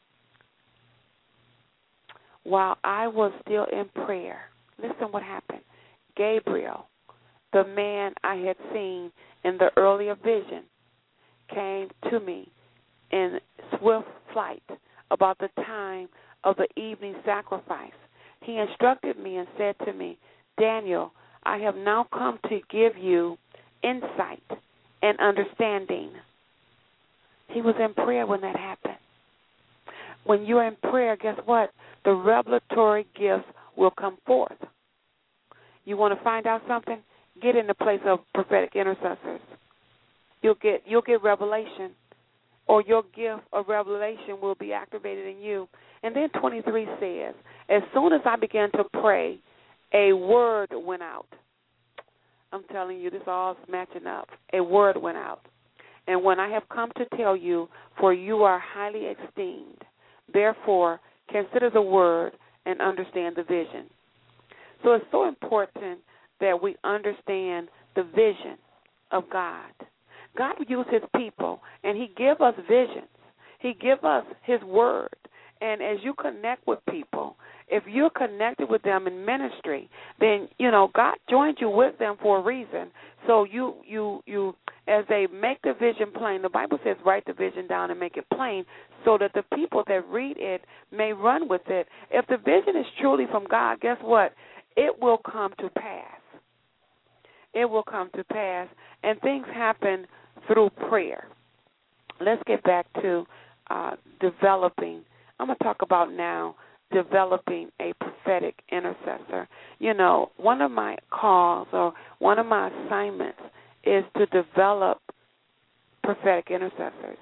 S3: while I was still in prayer, listen what happened. Gabriel, the man I had seen in the earlier vision, came to me in swift flight about the time of the evening sacrifice. He instructed me and said to me, Daniel, I have now come to give you insight and understanding. He was in prayer when that happened. When you're in prayer, guess what? The revelatory gifts will come forth. You want to find out something? Get in the place of prophetic intercessors. You'll get you'll get revelation, or your gift of revelation will be activated in you. And then twenty-three says, as soon as I began to pray, a word went out. I'm telling you, this all is matching up. A word went out. And when I have come to tell you, for you are highly esteemed, therefore consider the word and understand the vision. So it's so important that we understand the vision of God. God uses his people, and he gives us visions. He gives us his word. And as you connect with people, if you're connected with them in ministry, then, you know, God joined you with them for a reason. So you, you, you, as they make the vision plain, the Bible says write the vision down and make it plain so that the people that read it may run with it. If the vision is truly from God, guess what? It will come to pass. It will come to pass. And things happen through prayer. Let's get back to uh, developing. I'm going to talk about now developing a prophetic intercessor. You know, one of my calls or one of my assignments is to develop prophetic intercessors.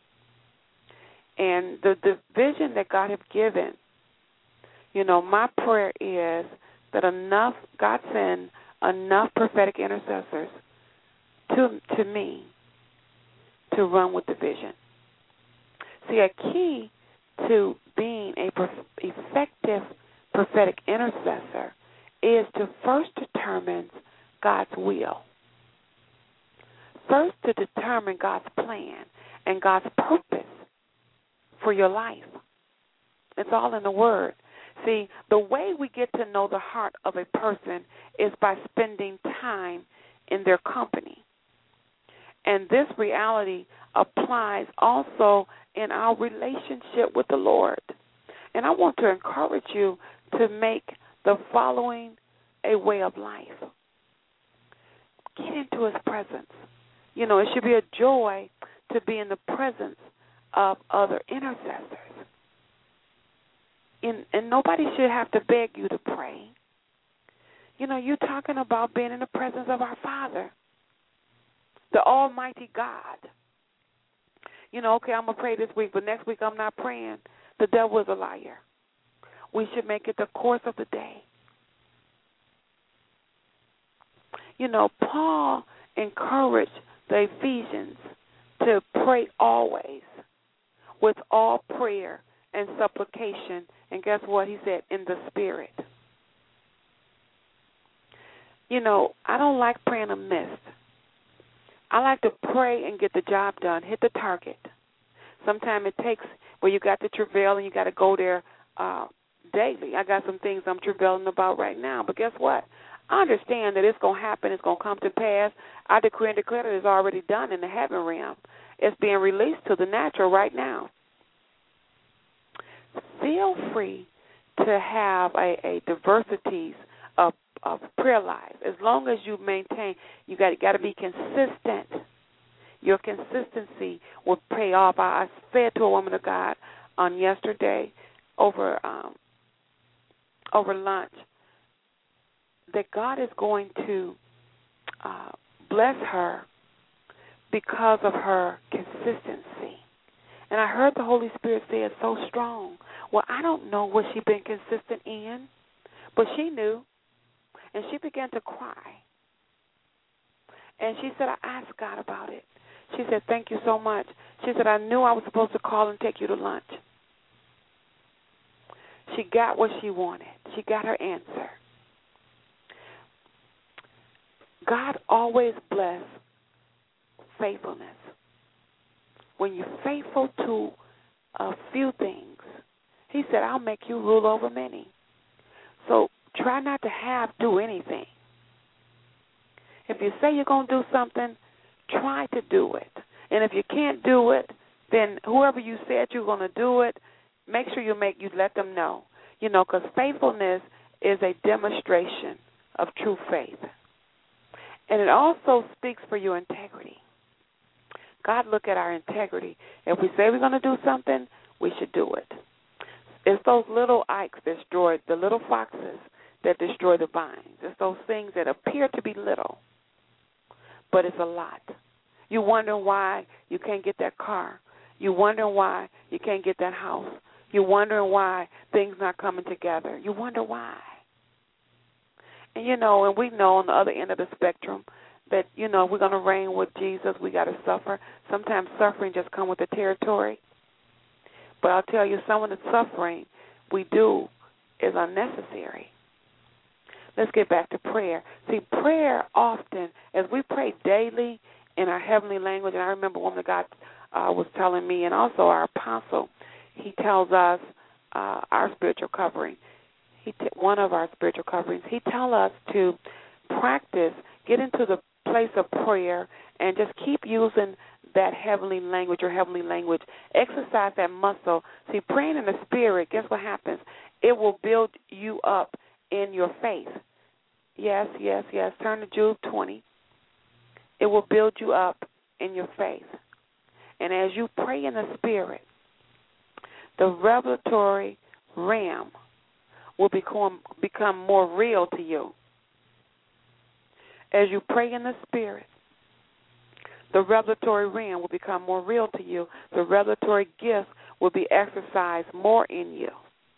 S3: And the, the vision that God has given, you know, my prayer is that enough, God send enough prophetic intercessors to to me to run with the vision. See, a key to being a prof- effective prophetic intercessor is to first determine God's will. First to determine God's plan and God's purpose for your life. It's all in the Word. See, the way we get to know the heart of a person is by spending time in their company. And this reality applies also in our relationship with the Lord. And I want to encourage you to make the following a way of life. Get into his presence. You know, it should be a joy to be in the presence of other intercessors. And, and nobody should have to beg you to pray. You know, you're talking about being in the presence of our Father, the Almighty God. You know, okay, I'm going to pray this week, but next week I'm not praying. The devil is a liar. We should make it the course of the day. You know, Paul encouraged the Ephesians to pray always with all prayer and supplication. And guess what? He said, in the Spirit. You know, I don't like praying amiss. I like to pray and get the job done, hit the target. Sometimes it takes where you got to travail and you got to go there uh, daily. I got some things I'm travailing about right now. But guess what? I understand that it's going to happen. It's going to come to pass. I decree and declare that it's already done in the heaven realm. It's being released to the natural right now. Feel free to have a, a diversities of, of prayer life. As long as you maintain, you got got to be consistent. Your consistency will pay off. I, I said to a woman of God on yesterday over um, over lunch that God is going to uh, bless her because of her consistency. And I heard the Holy Spirit say it so strong. Well, I don't know what she's been consistent in, but she knew, and she began to cry. And she said, I asked God about it. She said, thank you so much. She said, I knew I was supposed to call and take you to lunch. She got what she wanted. She got her answer. God always bless faithfulness. When you're faithful to a few things, he said, I'll make you rule over many. So try not to have do anything. If you say you're going to do something, try to do it. And if you can't do it, then whoever you said you're going to do it, make sure you make you let them know. You know, because faithfulness is a demonstration of true faith. And it also speaks for your integrity. God look at our integrity. If we say we're going to do something, we should do it. It's those little ikes that destroy, the little foxes that destroy the vines. It's those things that appear to be little, but it's a lot. You're wondering why you can't get that car. You're wondering why you can't get that house. You're wondering why things not coming together. You wonder why. And, you know, and we know on the other end of the spectrum that, you know, we're going to reign with Jesus. We got to suffer. Sometimes suffering just comes with the territory. But I'll tell you, some of the suffering we do is unnecessary. Let's get back to prayer. See, prayer often, as we pray daily in our heavenly language, and I remember one of God uh, was telling me, and also our apostle, he tells us uh, our spiritual covering. He t- one of our spiritual coverings, he tells us to practice, get into the place of prayer, and just keep using that heavenly language or heavenly language. Exercise that muscle. See, praying in the spirit, guess what happens? It will build you up in your faith. Yes, yes, yes. Turn to Jude twenty. It will build you up in your faith. And as you pray in the spirit, the revelatory realm will become become more real to you. As you pray in the spirit, the revelatory realm will become more real to you. The revelatory gifts will be exercised more in you.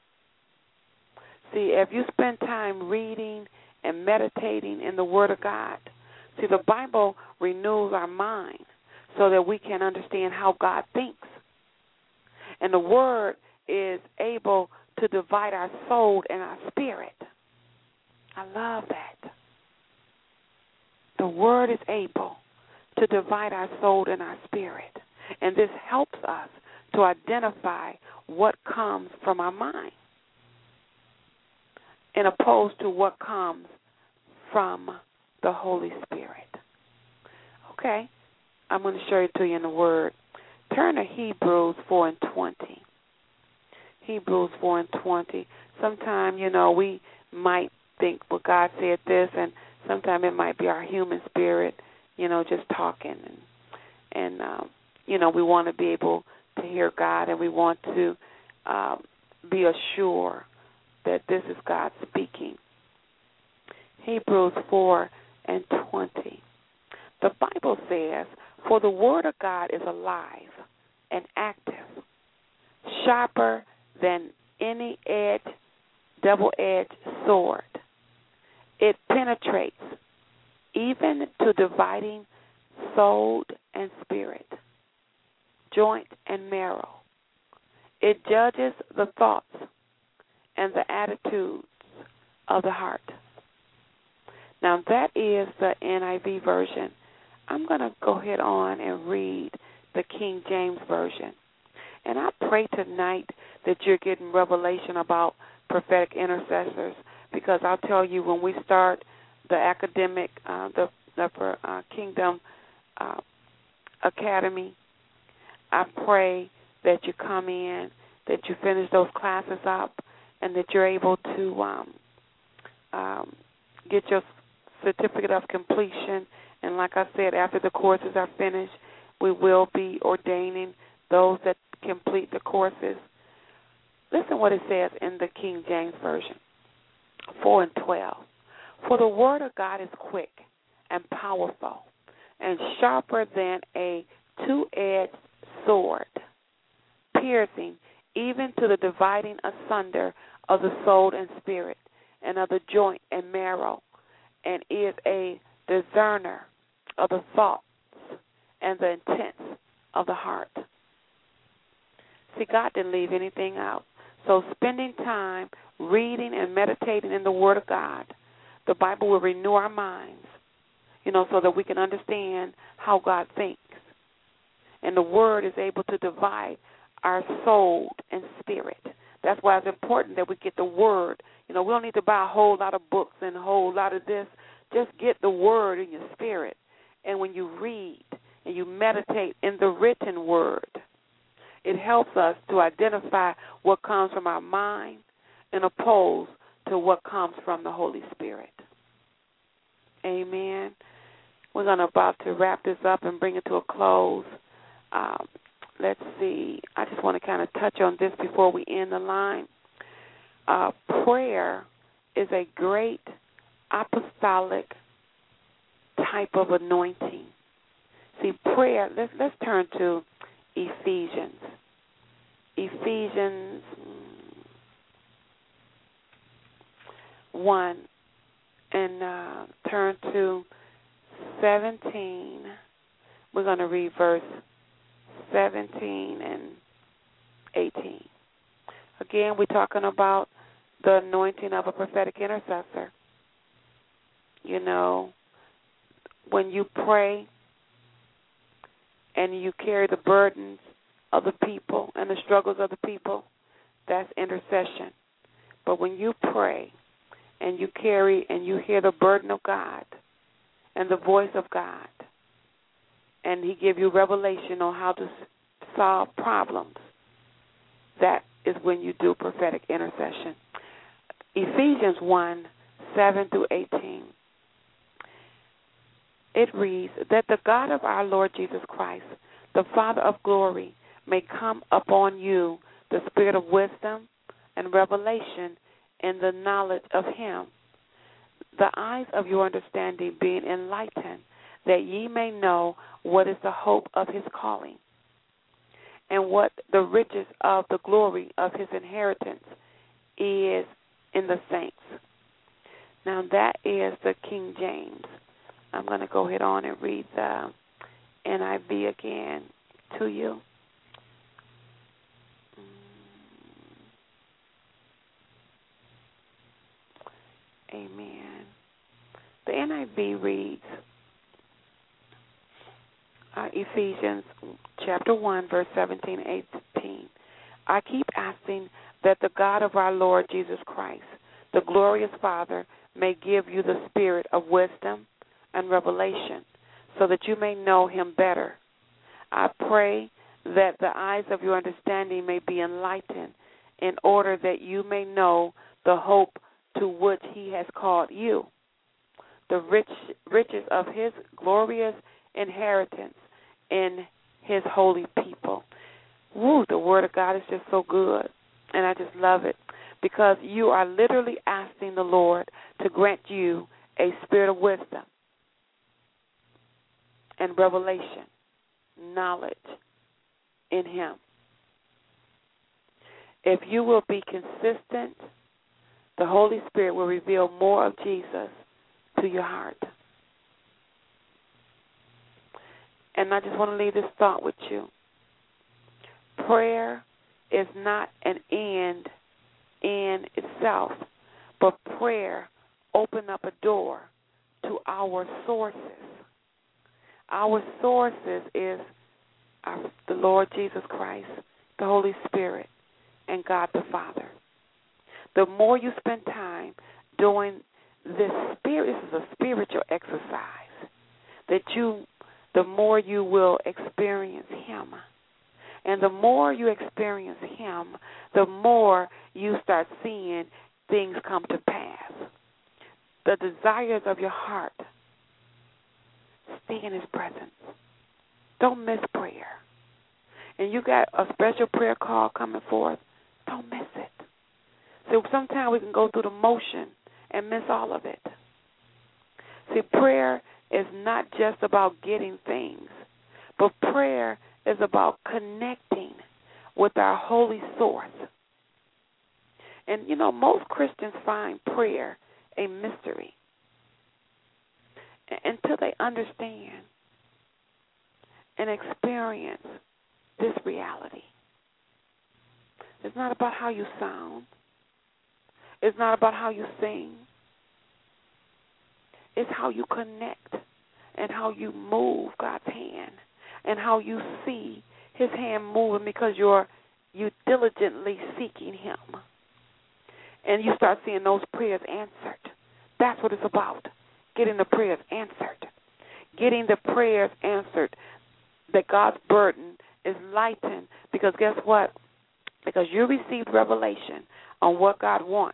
S3: See, if you spend time reading and meditating in the Word of God, see, the Bible renews our mind so that we can understand how God thinks. And the Word is able to divide our soul and our spirit. I love that. The Word is able to divide our soul and our spirit. And this helps us to identify what comes from our mind, in opposed to what comes from the Holy Spirit. Okay, I'm going to show it to you in the Word. Turn to Hebrews four and twenty. Hebrews four and twenty. Sometimes, you know, we might think, well, God said this, and sometimes it might be our human spirit, you know, just talking. And, and um, you know, we want to be able to hear God, and we want to um, be assured that this is God speaking. Hebrews four and twenty. The Bible says, for the Word of God is alive and active, sharper than any edge, double-edged sword. It penetrates even to dividing soul and spirit, joint and marrow. It judges the thoughts and the attitudes of the heart. Now, that is the N I V version. I'm going to go ahead on and read the King James Version. And I pray tonight that you're getting revelation about prophetic intercessors, because I'll tell you, when we start the academic, uh, the, the uh, Kingdom uh, Academy. I pray that you come in, that you finish those classes up, and that you're able to um, um, get your certificate of completion. And like I said, after the courses are finished, we will be ordaining those that complete the courses. Listen what it says in the King James Version, four and twelve. For the word of God is quick and powerful and sharper than a two-edged sword, piercing even to the dividing asunder of the soul and spirit and of the joint and marrow, and is a discerner of the thoughts and the intents of the heart. See, God didn't leave anything out. So spending time reading and meditating in the Word of God, the Bible will renew our minds, you know, so that we can understand how God thinks. And the Word is able to divide our soul and spirit. That's why it's important that we get the Word. You know, we don't need to buy a whole lot of books and a whole lot of this. Just get the Word in your spirit. And when you read and you meditate in the written Word, it helps us to identify what comes from our mind and opposed to what comes from the Holy Spirit. Amen. We're going to about to wrap this up and bring it to a close. Um, let's see. I just want to kind of touch on this before we end the line. Uh, prayer is a great apostolic type of anointing. See, prayer, let's, let's turn to Ephesians. Ephesians one, and uh, turn to seventeen. We're going to read verse seventeen and eighteen. Again, we're talking about the anointing of a prophetic intercessor. You know, when you pray and you carry the burdens of the people and the struggles of the people, that's intercession. But when you pray and you carry and you hear the burden of God and the voice of God, and he give you revelation on how to solve problems, that is when you do prophetic intercession. Ephesians one, seven through eighteen. It reads, that the God of our Lord Jesus Christ, the Father of glory, may come upon you the spirit of wisdom and revelation in the knowledge of him, the eyes of your understanding being enlightened, that ye may know what is the hope of his calling, and what the riches of the glory of his inheritance is in the saints. Now that is the King James. I'm going to go ahead on and read the N I V again to you. Amen. The N I V reads, uh, Ephesians chapter one, verse seventeen, eighteen. I keep asking that the God of our Lord Jesus Christ, the glorious Father, may give you the spirit of wisdom and revelation, so that you may know him better. I pray that the eyes of your understanding may be enlightened, in order that you may know the hope to which he has called you, the rich, riches of his glorious inheritance in his holy people. Woo, the word of God is just so good, and I just love it, because you are literally asking the Lord to grant you a spirit of wisdom and revelation, knowledge in him. If you will be consistent, the Holy Spirit will reveal more of Jesus to your heart. And I just want to leave this thought with you. Prayer is not an end in itself, but prayer opens up a door to our sources. Our sources is our, the Lord Jesus Christ, the Holy Spirit, and God the Father. The more you spend time doing this spirit, this is a spiritual exercise that you, the more you will experience Him. And the more you experience Him, the more you start seeing things come to pass. The desires of your heart, stay in His presence. Don't miss prayer. And you got a special prayer call coming forth, don't miss it. So sometimes we can go through the motion and miss all of it. See, prayer is not just about getting things, but prayer is about connecting with our holy source. And, you know, most Christians find prayer a mystery until they understand and experience this reality. It's not about how you sound. It's not about how you sing. It's how you connect and how you move God's hand and how you see His hand moving because you're you diligently seeking Him. And you start seeing those prayers answered. That's what it's about, getting the prayers answered. Getting the prayers answered, that God's burden is lightened because guess what? Because you received revelation on what God wants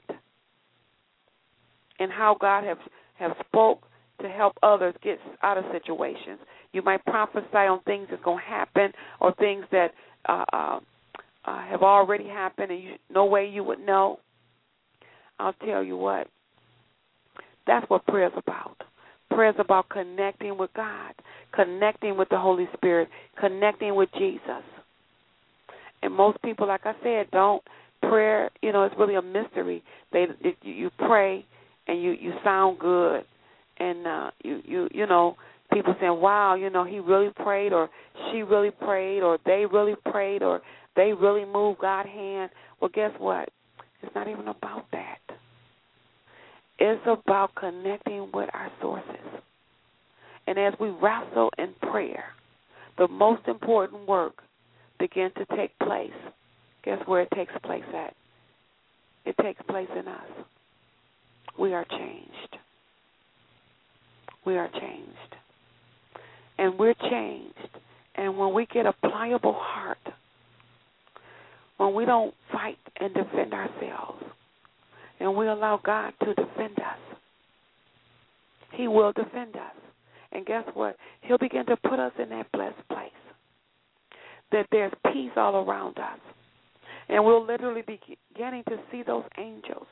S3: and how God have, have spoke to help others get out of situations. You might prophesy on things that's going to happen or things that uh, uh, uh, have already happened and you, no way you would know. I'll tell you what, that's what prayer is about. Prayer is about connecting with God, connecting with the Holy Spirit, connecting with Jesus. And most people, like I said, don't, prayer, you know, it's really a mystery. They, it, you pray and you, you sound good. And, uh, you, you, you know, people saying, wow, you know, he really prayed or she really prayed or they really prayed or they really moved God's hand. Well, guess what? It's not even about that. It's about connecting with our sources. And as we wrestle in prayer, the most important work begins to take place. Guess where it takes place at? It takes place in us. We are changed. We are changed. And we're changed. And when we get a pliable heart, when we don't fight and defend ourselves, and we allow God to defend us, He will defend us. And guess what? He'll begin to put us in that blessed place, that there's peace all around us. And we'll literally be beginning to see those angels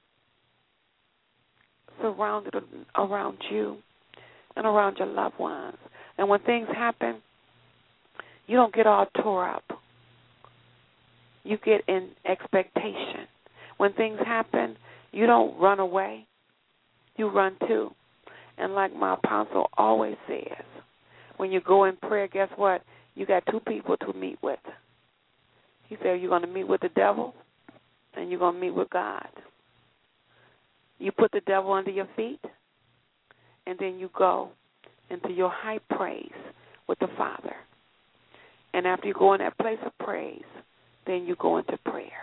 S3: surrounded around you and around your loved ones. And when things happen, you don't get all tore up. You get in expectation. When things happen, you don't run away. You run to. And like my apostle always says, when you go in prayer, guess what? You got two people to meet with. He said you're going to meet with the devil and you're going to meet with God. You put the devil under your feet, and then you go into your high praise with the Father. And after you go in that place of praise, then you go into prayer.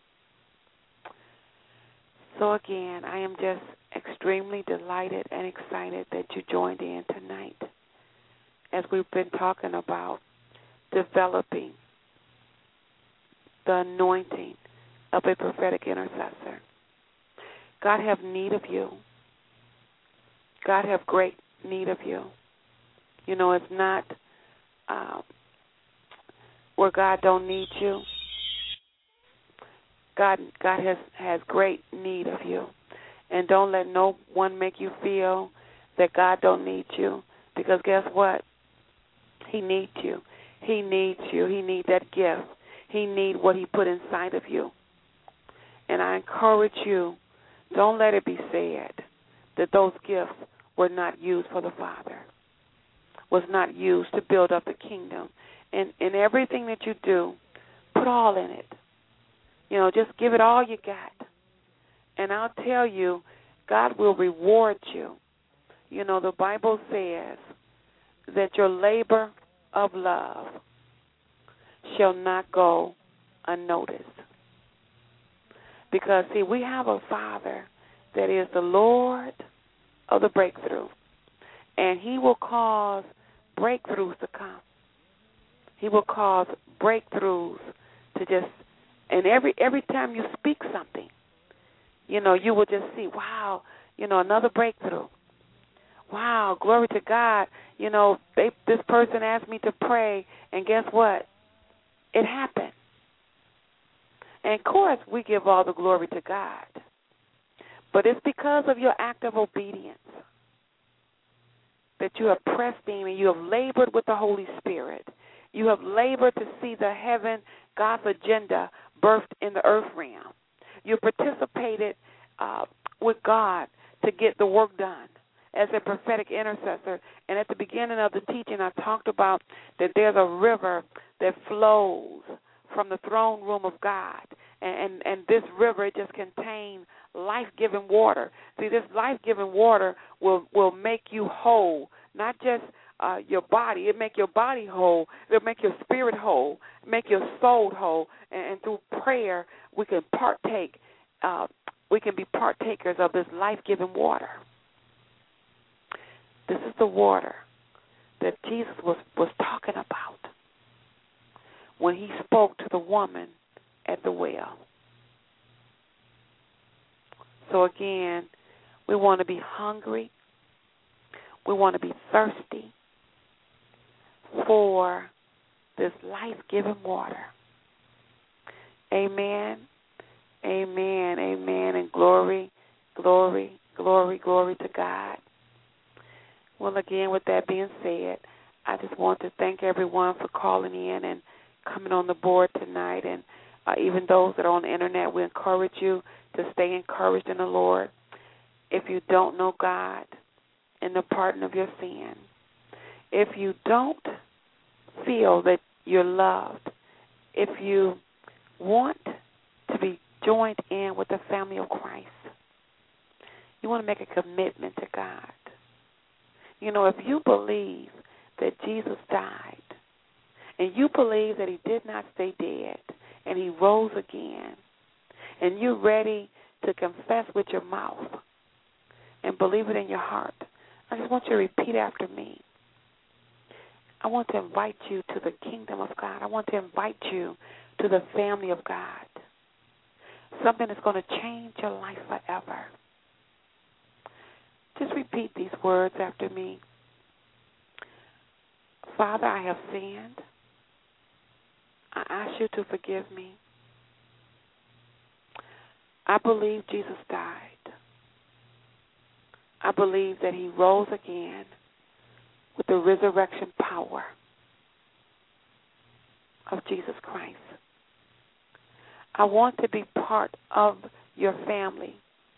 S3: So again, I am just extremely delighted and excited that you joined in tonight as we've been talking about developing the anointing of a prophetic intercessor. God have need of you. God have great need of you. You know, it's not um, where God don't need you. God, God has, has great need of you. And don't let no one make you feel that God don't need you. Because guess what? He needs you. He needs you. He needs that gift. He needs what He put inside of you. And I encourage you, don't let it be said that those gifts were not used for the Father, was not used to build up the kingdom. And in everything that you do, put all in it. You know, just give it all you got. And I'll tell you, God will reward you. You know, the Bible says that your labor of love shall not go unnoticed. Because, see, we have a Father that is the Lord of the breakthrough. And he will cause breakthroughs to come. He will cause breakthroughs to just, and every every time you speak something, you know, you will just see, wow, you know, another breakthrough. Wow, glory to God. You know, they, this person asked me to pray, and guess what? It happened. And, of course, we give all the glory to God. But it's because of your act of obedience that you have pressed in and you have labored with the Holy Spirit. You have labored to see the heaven, God's agenda birthed in the earth realm. You participated uh, with God to get the work done as a prophetic intercessor. And at the beginning of the teaching, I talked about that there's a river that flows from the throne room of God. And, and, and this river, it just contains life-giving water. See, this life-giving water will, will make you whole, not just uh, your body. It'll make your body whole. It'll make your spirit whole, make your soul whole. And, and through prayer, we can partake, uh, we can be partakers of this life-giving water. This is the water that Jesus was, was talking about when he spoke to the woman at the well. So again, we want to be hungry. We want to be thirsty for this life-giving water. Amen, amen, amen, and glory, glory, glory, glory to God. Well, again, with that being said, I just want to thank everyone for calling in and coming on the board tonight. And uh, even those that are on the Internet, we encourage you to stay encouraged in the Lord. If you don't know God and the pardon of your sin, if you don't feel that you're loved, if you want to be joined in with the family of Christ, you want to make a commitment to God. You know, if you believe that Jesus died and you believe that he did not stay dead and he rose again, and you're ready to confess with your mouth and believe it in your heart, I just want you to repeat after me. I want to invite you to the kingdom of God. I want to invite you to the family of God. Something that's going to change your life forever. Just repeat these words after me. Father, I have sinned. I ask you to forgive me. I believe Jesus died. I believe that he rose again with the resurrection power of Jesus Christ. I want to be part of your family.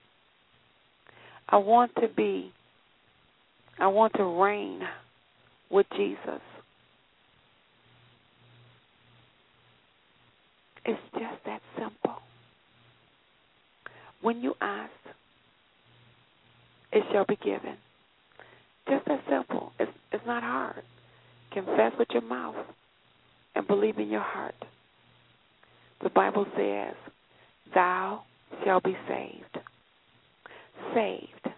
S3: I want to be, I want to reign with Jesus. It's just that simple. When you ask, it shall be given. Just that simple. It's, it's not hard. Confess with your mouth and believe in your heart. The Bible says, thou shalt be saved. Saved.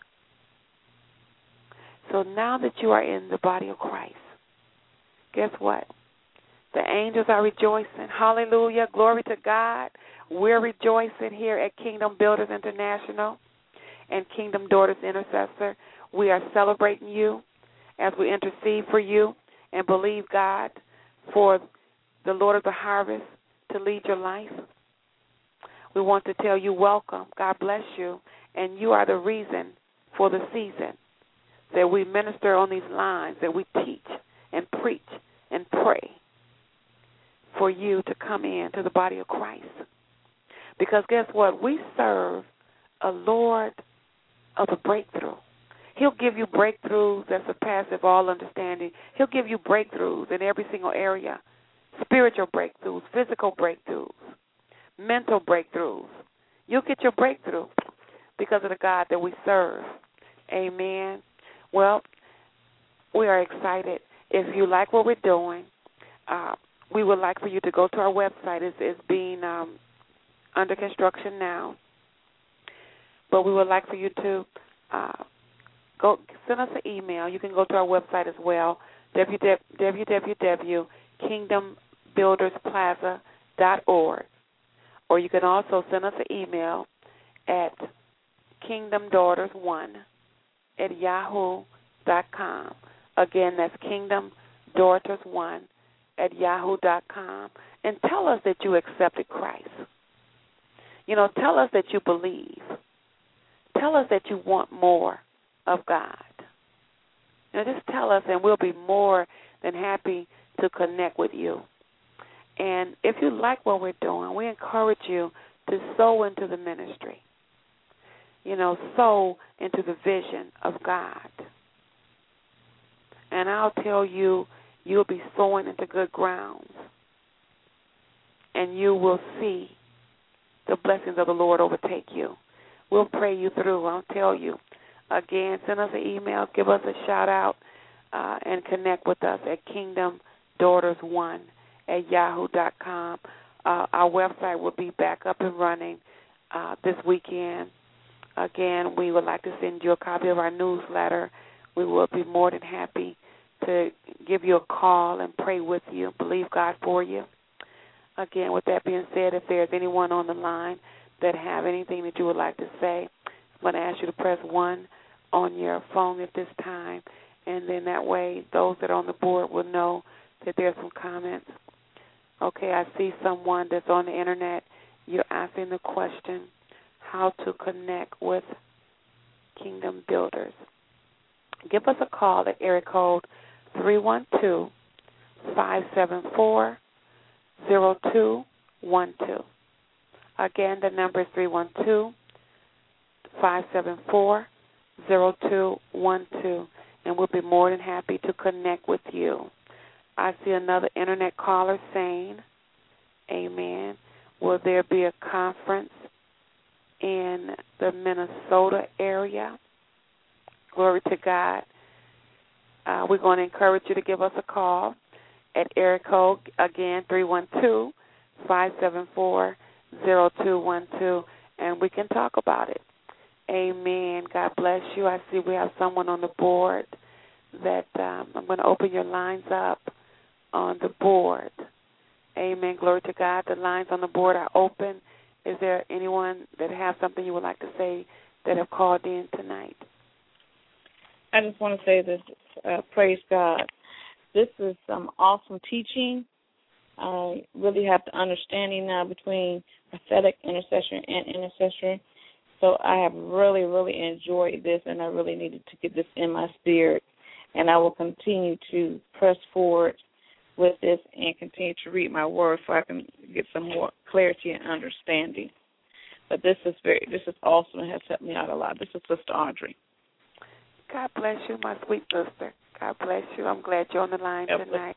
S3: So now that you are in the body of Christ, guess what? The angels are rejoicing. Hallelujah. Glory to God. We're rejoicing here at Kingdom Builders International and Kingdom Daughters Intercessor. We are celebrating you as we intercede for you and believe God for the Lord of the harvest to lead your life. We want to tell you welcome. God bless you. And you are the reason for the season that we minister on these lines, that we teach and preach and pray for you to come in to the body of Christ. Because guess what? We serve a Lord of a breakthrough. He'll give you breakthroughs that surpass all understanding. He'll give you breakthroughs in every single area. Spiritual breakthroughs, physical breakthroughs, mental breakthroughs. You'll get your breakthrough because of the God that we serve. Amen. Well, we are excited. If you like what we're doing, uh, we would like for you to go to our website. It's, it's being um, under construction now. but we would like for you to uh, go send us an email. You can go to our website as well, w w w w dot kingdom builders plaza dot org, or you can also send us an email at kingdom daughters one at yahoo dot com. Again, that's kingdom daughters one at yahoo dot com. And tell us that you accepted Christ. You know, tell us that you believe. Tell us that you want more of God. You know, just tell us, and we'll be more than happy to connect with you. And if you like what we're doing, we encourage you to sow into the ministry. You know, sow into the vision of God. And I'll tell you, you'll be sowing into good grounds. And you will see the blessings of the Lord overtake you. We'll pray you through. I'll tell you. Again, send us an email, give us a shout-out, uh, and connect with us at kingdom daughters one at yahoo dot com. Uh, our website will be back up and running uh, this weekend. Again, we would like to send you a copy of our newsletter. We will be more than happy to give you a call and pray with you, believe God for you. Again, with that being said, if there's anyone on the line that have anything that you would like to say, I'm going to ask you to press one on your phone at this time, and then that way those that are on the board will know that there's some comments. Okay, I see someone that's on the Internet. You're asking the question, how to connect with Kingdom Builders. Give us a call at area code three one two, five seven four, zero two one two. Again, the number is three one two, five seven four, zero two one two, and we'll be more than happy to connect with you. I see another Internet caller saying, amen, will there be a conference in the Minnesota area? Glory to God. Uh, we're going to encourage you to give us a call at area code, again, three one two, five seven four, zero two one two, and we can talk about it. Amen. God bless you. I see we have someone on the board that um, I'm going to open your lines up on the board. Amen. Glory to God. The lines on the board are open. Is there anyone that have something you would like to say that have called in tonight?
S5: I just want to say this, uh, praise God. This is some awesome teaching. I really have the understanding now between prophetic intercession and intercession. So I have really, really enjoyed this, and I really needed to get this in my spirit. And I will continue to press forward with this and continue to read my word so I can get some more clarity and understanding. But this is very, this is awesome. It has helped me out a lot. This is Sister Audrey.
S3: God bless you, my sweet sister. God bless you. I'm glad you're on the line
S5: God
S3: tonight.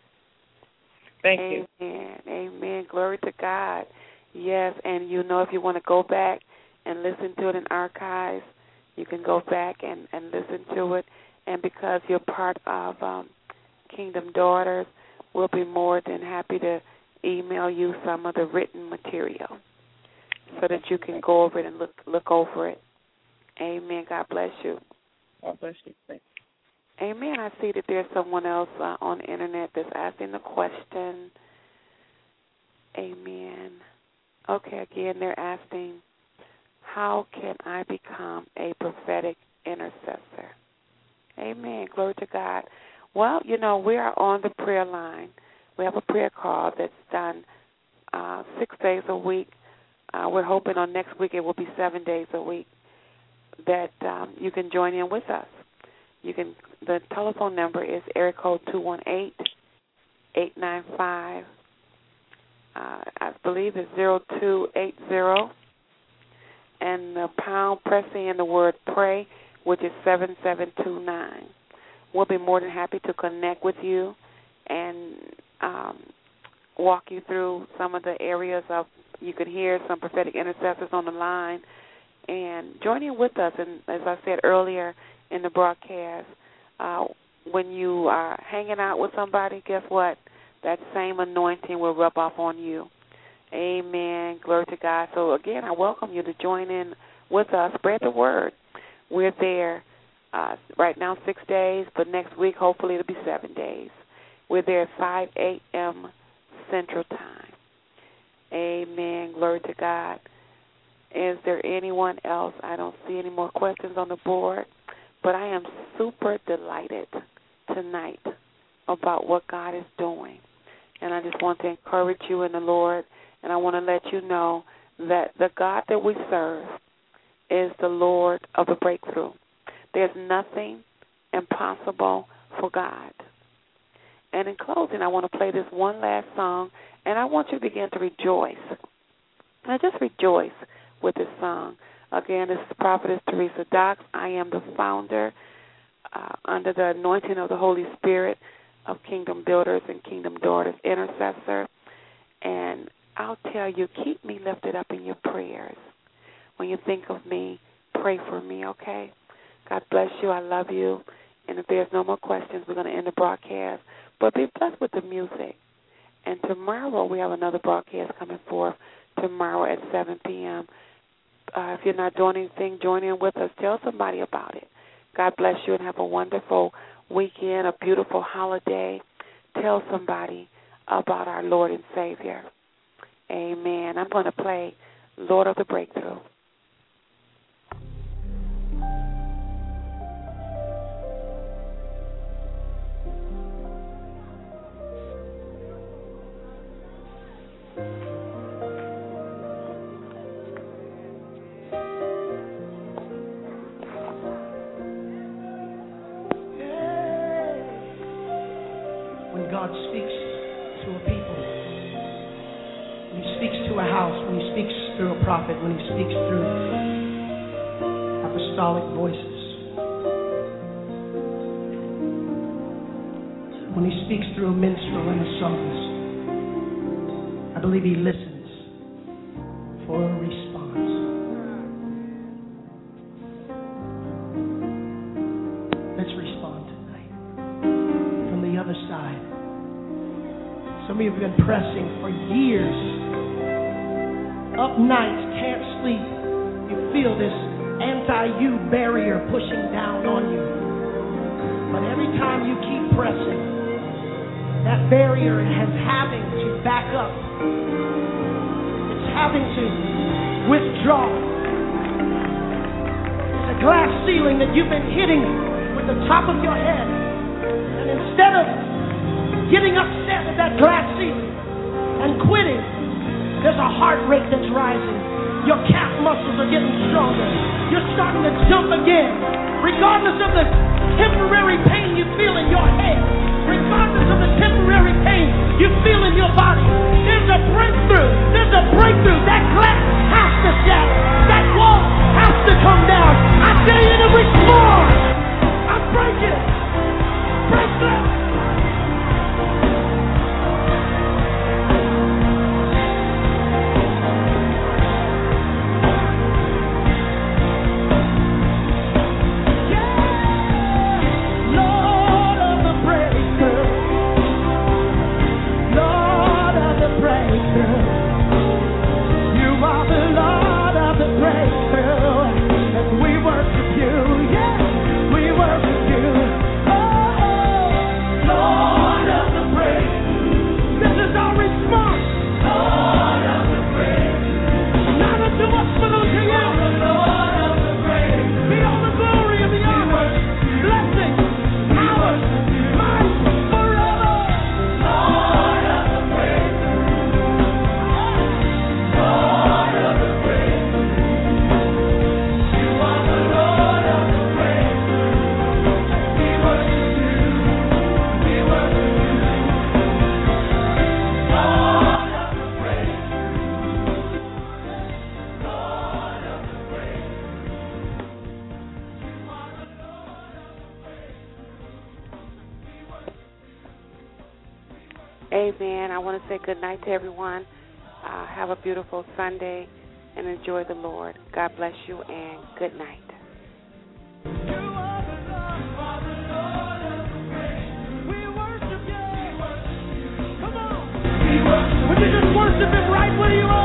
S5: Thank
S3: Amen.
S5: you.
S3: Amen. Amen. Glory to God. Yes, and you know if you want to go back and listen to it in archives, you can go back and, and listen to it. And because you're part of um, Kingdom Daughters, we'll be more than happy to email you some of the written material so that you can go over it and look look over it. Amen. God bless you.
S5: God bless you. Thanks.
S3: Amen. I see that there's someone else uh, on the Internet that's asking the question. Amen. Okay, again, they're asking, how can I become a prophetic intercessor? Amen. Glory to God. Well, you know, we are on the prayer line. We have a prayer call that's done uh, six days a week. Uh, we're hoping on next week it will be seven days a week that um, you can join in with us. You can. The telephone number is area code two one eight, eight nine five, uh, I believe it's zero two eight zero, and the pound pressing in the word pray, which is seven seven two nine. We'll be more than happy to connect with you and um, walk you through some of the areas of, you could hear some prophetic intercessors on the line, and join in with us. And as I said earlier in the broadcast, uh, when you are hanging out with somebody, guess what? That same anointing will rub off on you. Amen. Glory to God. So, again, I welcome you to join in with us. Spread the word. We're there uh, right now six days, but next week hopefully it'll be seven days. We're there at five a.m. Central Time. Amen. Glory to God. Is there anyone else? I don't see any more questions on the board, but I am super delighted tonight about what God is doing. And I just want to encourage you in the Lord, and I want to let you know that the God that we serve is the Lord of the breakthrough. There's nothing impossible for God. And in closing, I want to play this one last song, and I want you to begin to rejoice. Now just rejoice with this song. Again, this is Prophetess Teresa Docks. I am the founder uh, under the anointing of the Holy Spirit of Kingdom Builders and Kingdom Daughters Intercessor. And I'll tell you, keep me lifted up in your prayers. When you think of me, pray for me, okay? God bless you. I love you. And if there's no more questions, we're going to end the broadcast. But be blessed with the music. And tomorrow we have another broadcast coming forth tomorrow at seven p.m. Uh, if you're not doing anything, join in with us. Tell somebody about it. God bless you and have a wonderful weekend, a beautiful holiday. Tell somebody about our Lord and Savior. Amen. I'm going to play Lord of the Breakthrough.
S6: God speaks to a people, when he speaks to a house, when he speaks through a prophet, when he speaks through apostolic voices, when he speaks through a minstrel and a psalmist, I believe he listens for a response. Let's respond tonight from the other side. Some of you have been pressing for years. Up nights, can't sleep. You feel this anti-you barrier pushing down on you. But every time you keep pressing, that barrier is having to back up. It's having to withdraw. It's a glass ceiling that you've been hitting with the top of your head. And instead of getting upset at that glass ceiling and quitting, there's a heart rate that's rising. Your calf muscles are getting stronger. You're starting to jump again. Regardless of the temporary pain you feel in your head, regardless of the temporary pain you feel in your body, there's a breakthrough. There's a breakthrough. That glass has to shatter. That wall has to come down. I tell you to respond. I break it. Break that.
S3: Amen. I want to say good night to everyone. Uh, have a beautiful Sunday and enjoy the Lord. God bless you and good night.
S6: Would you just worship him right where you are?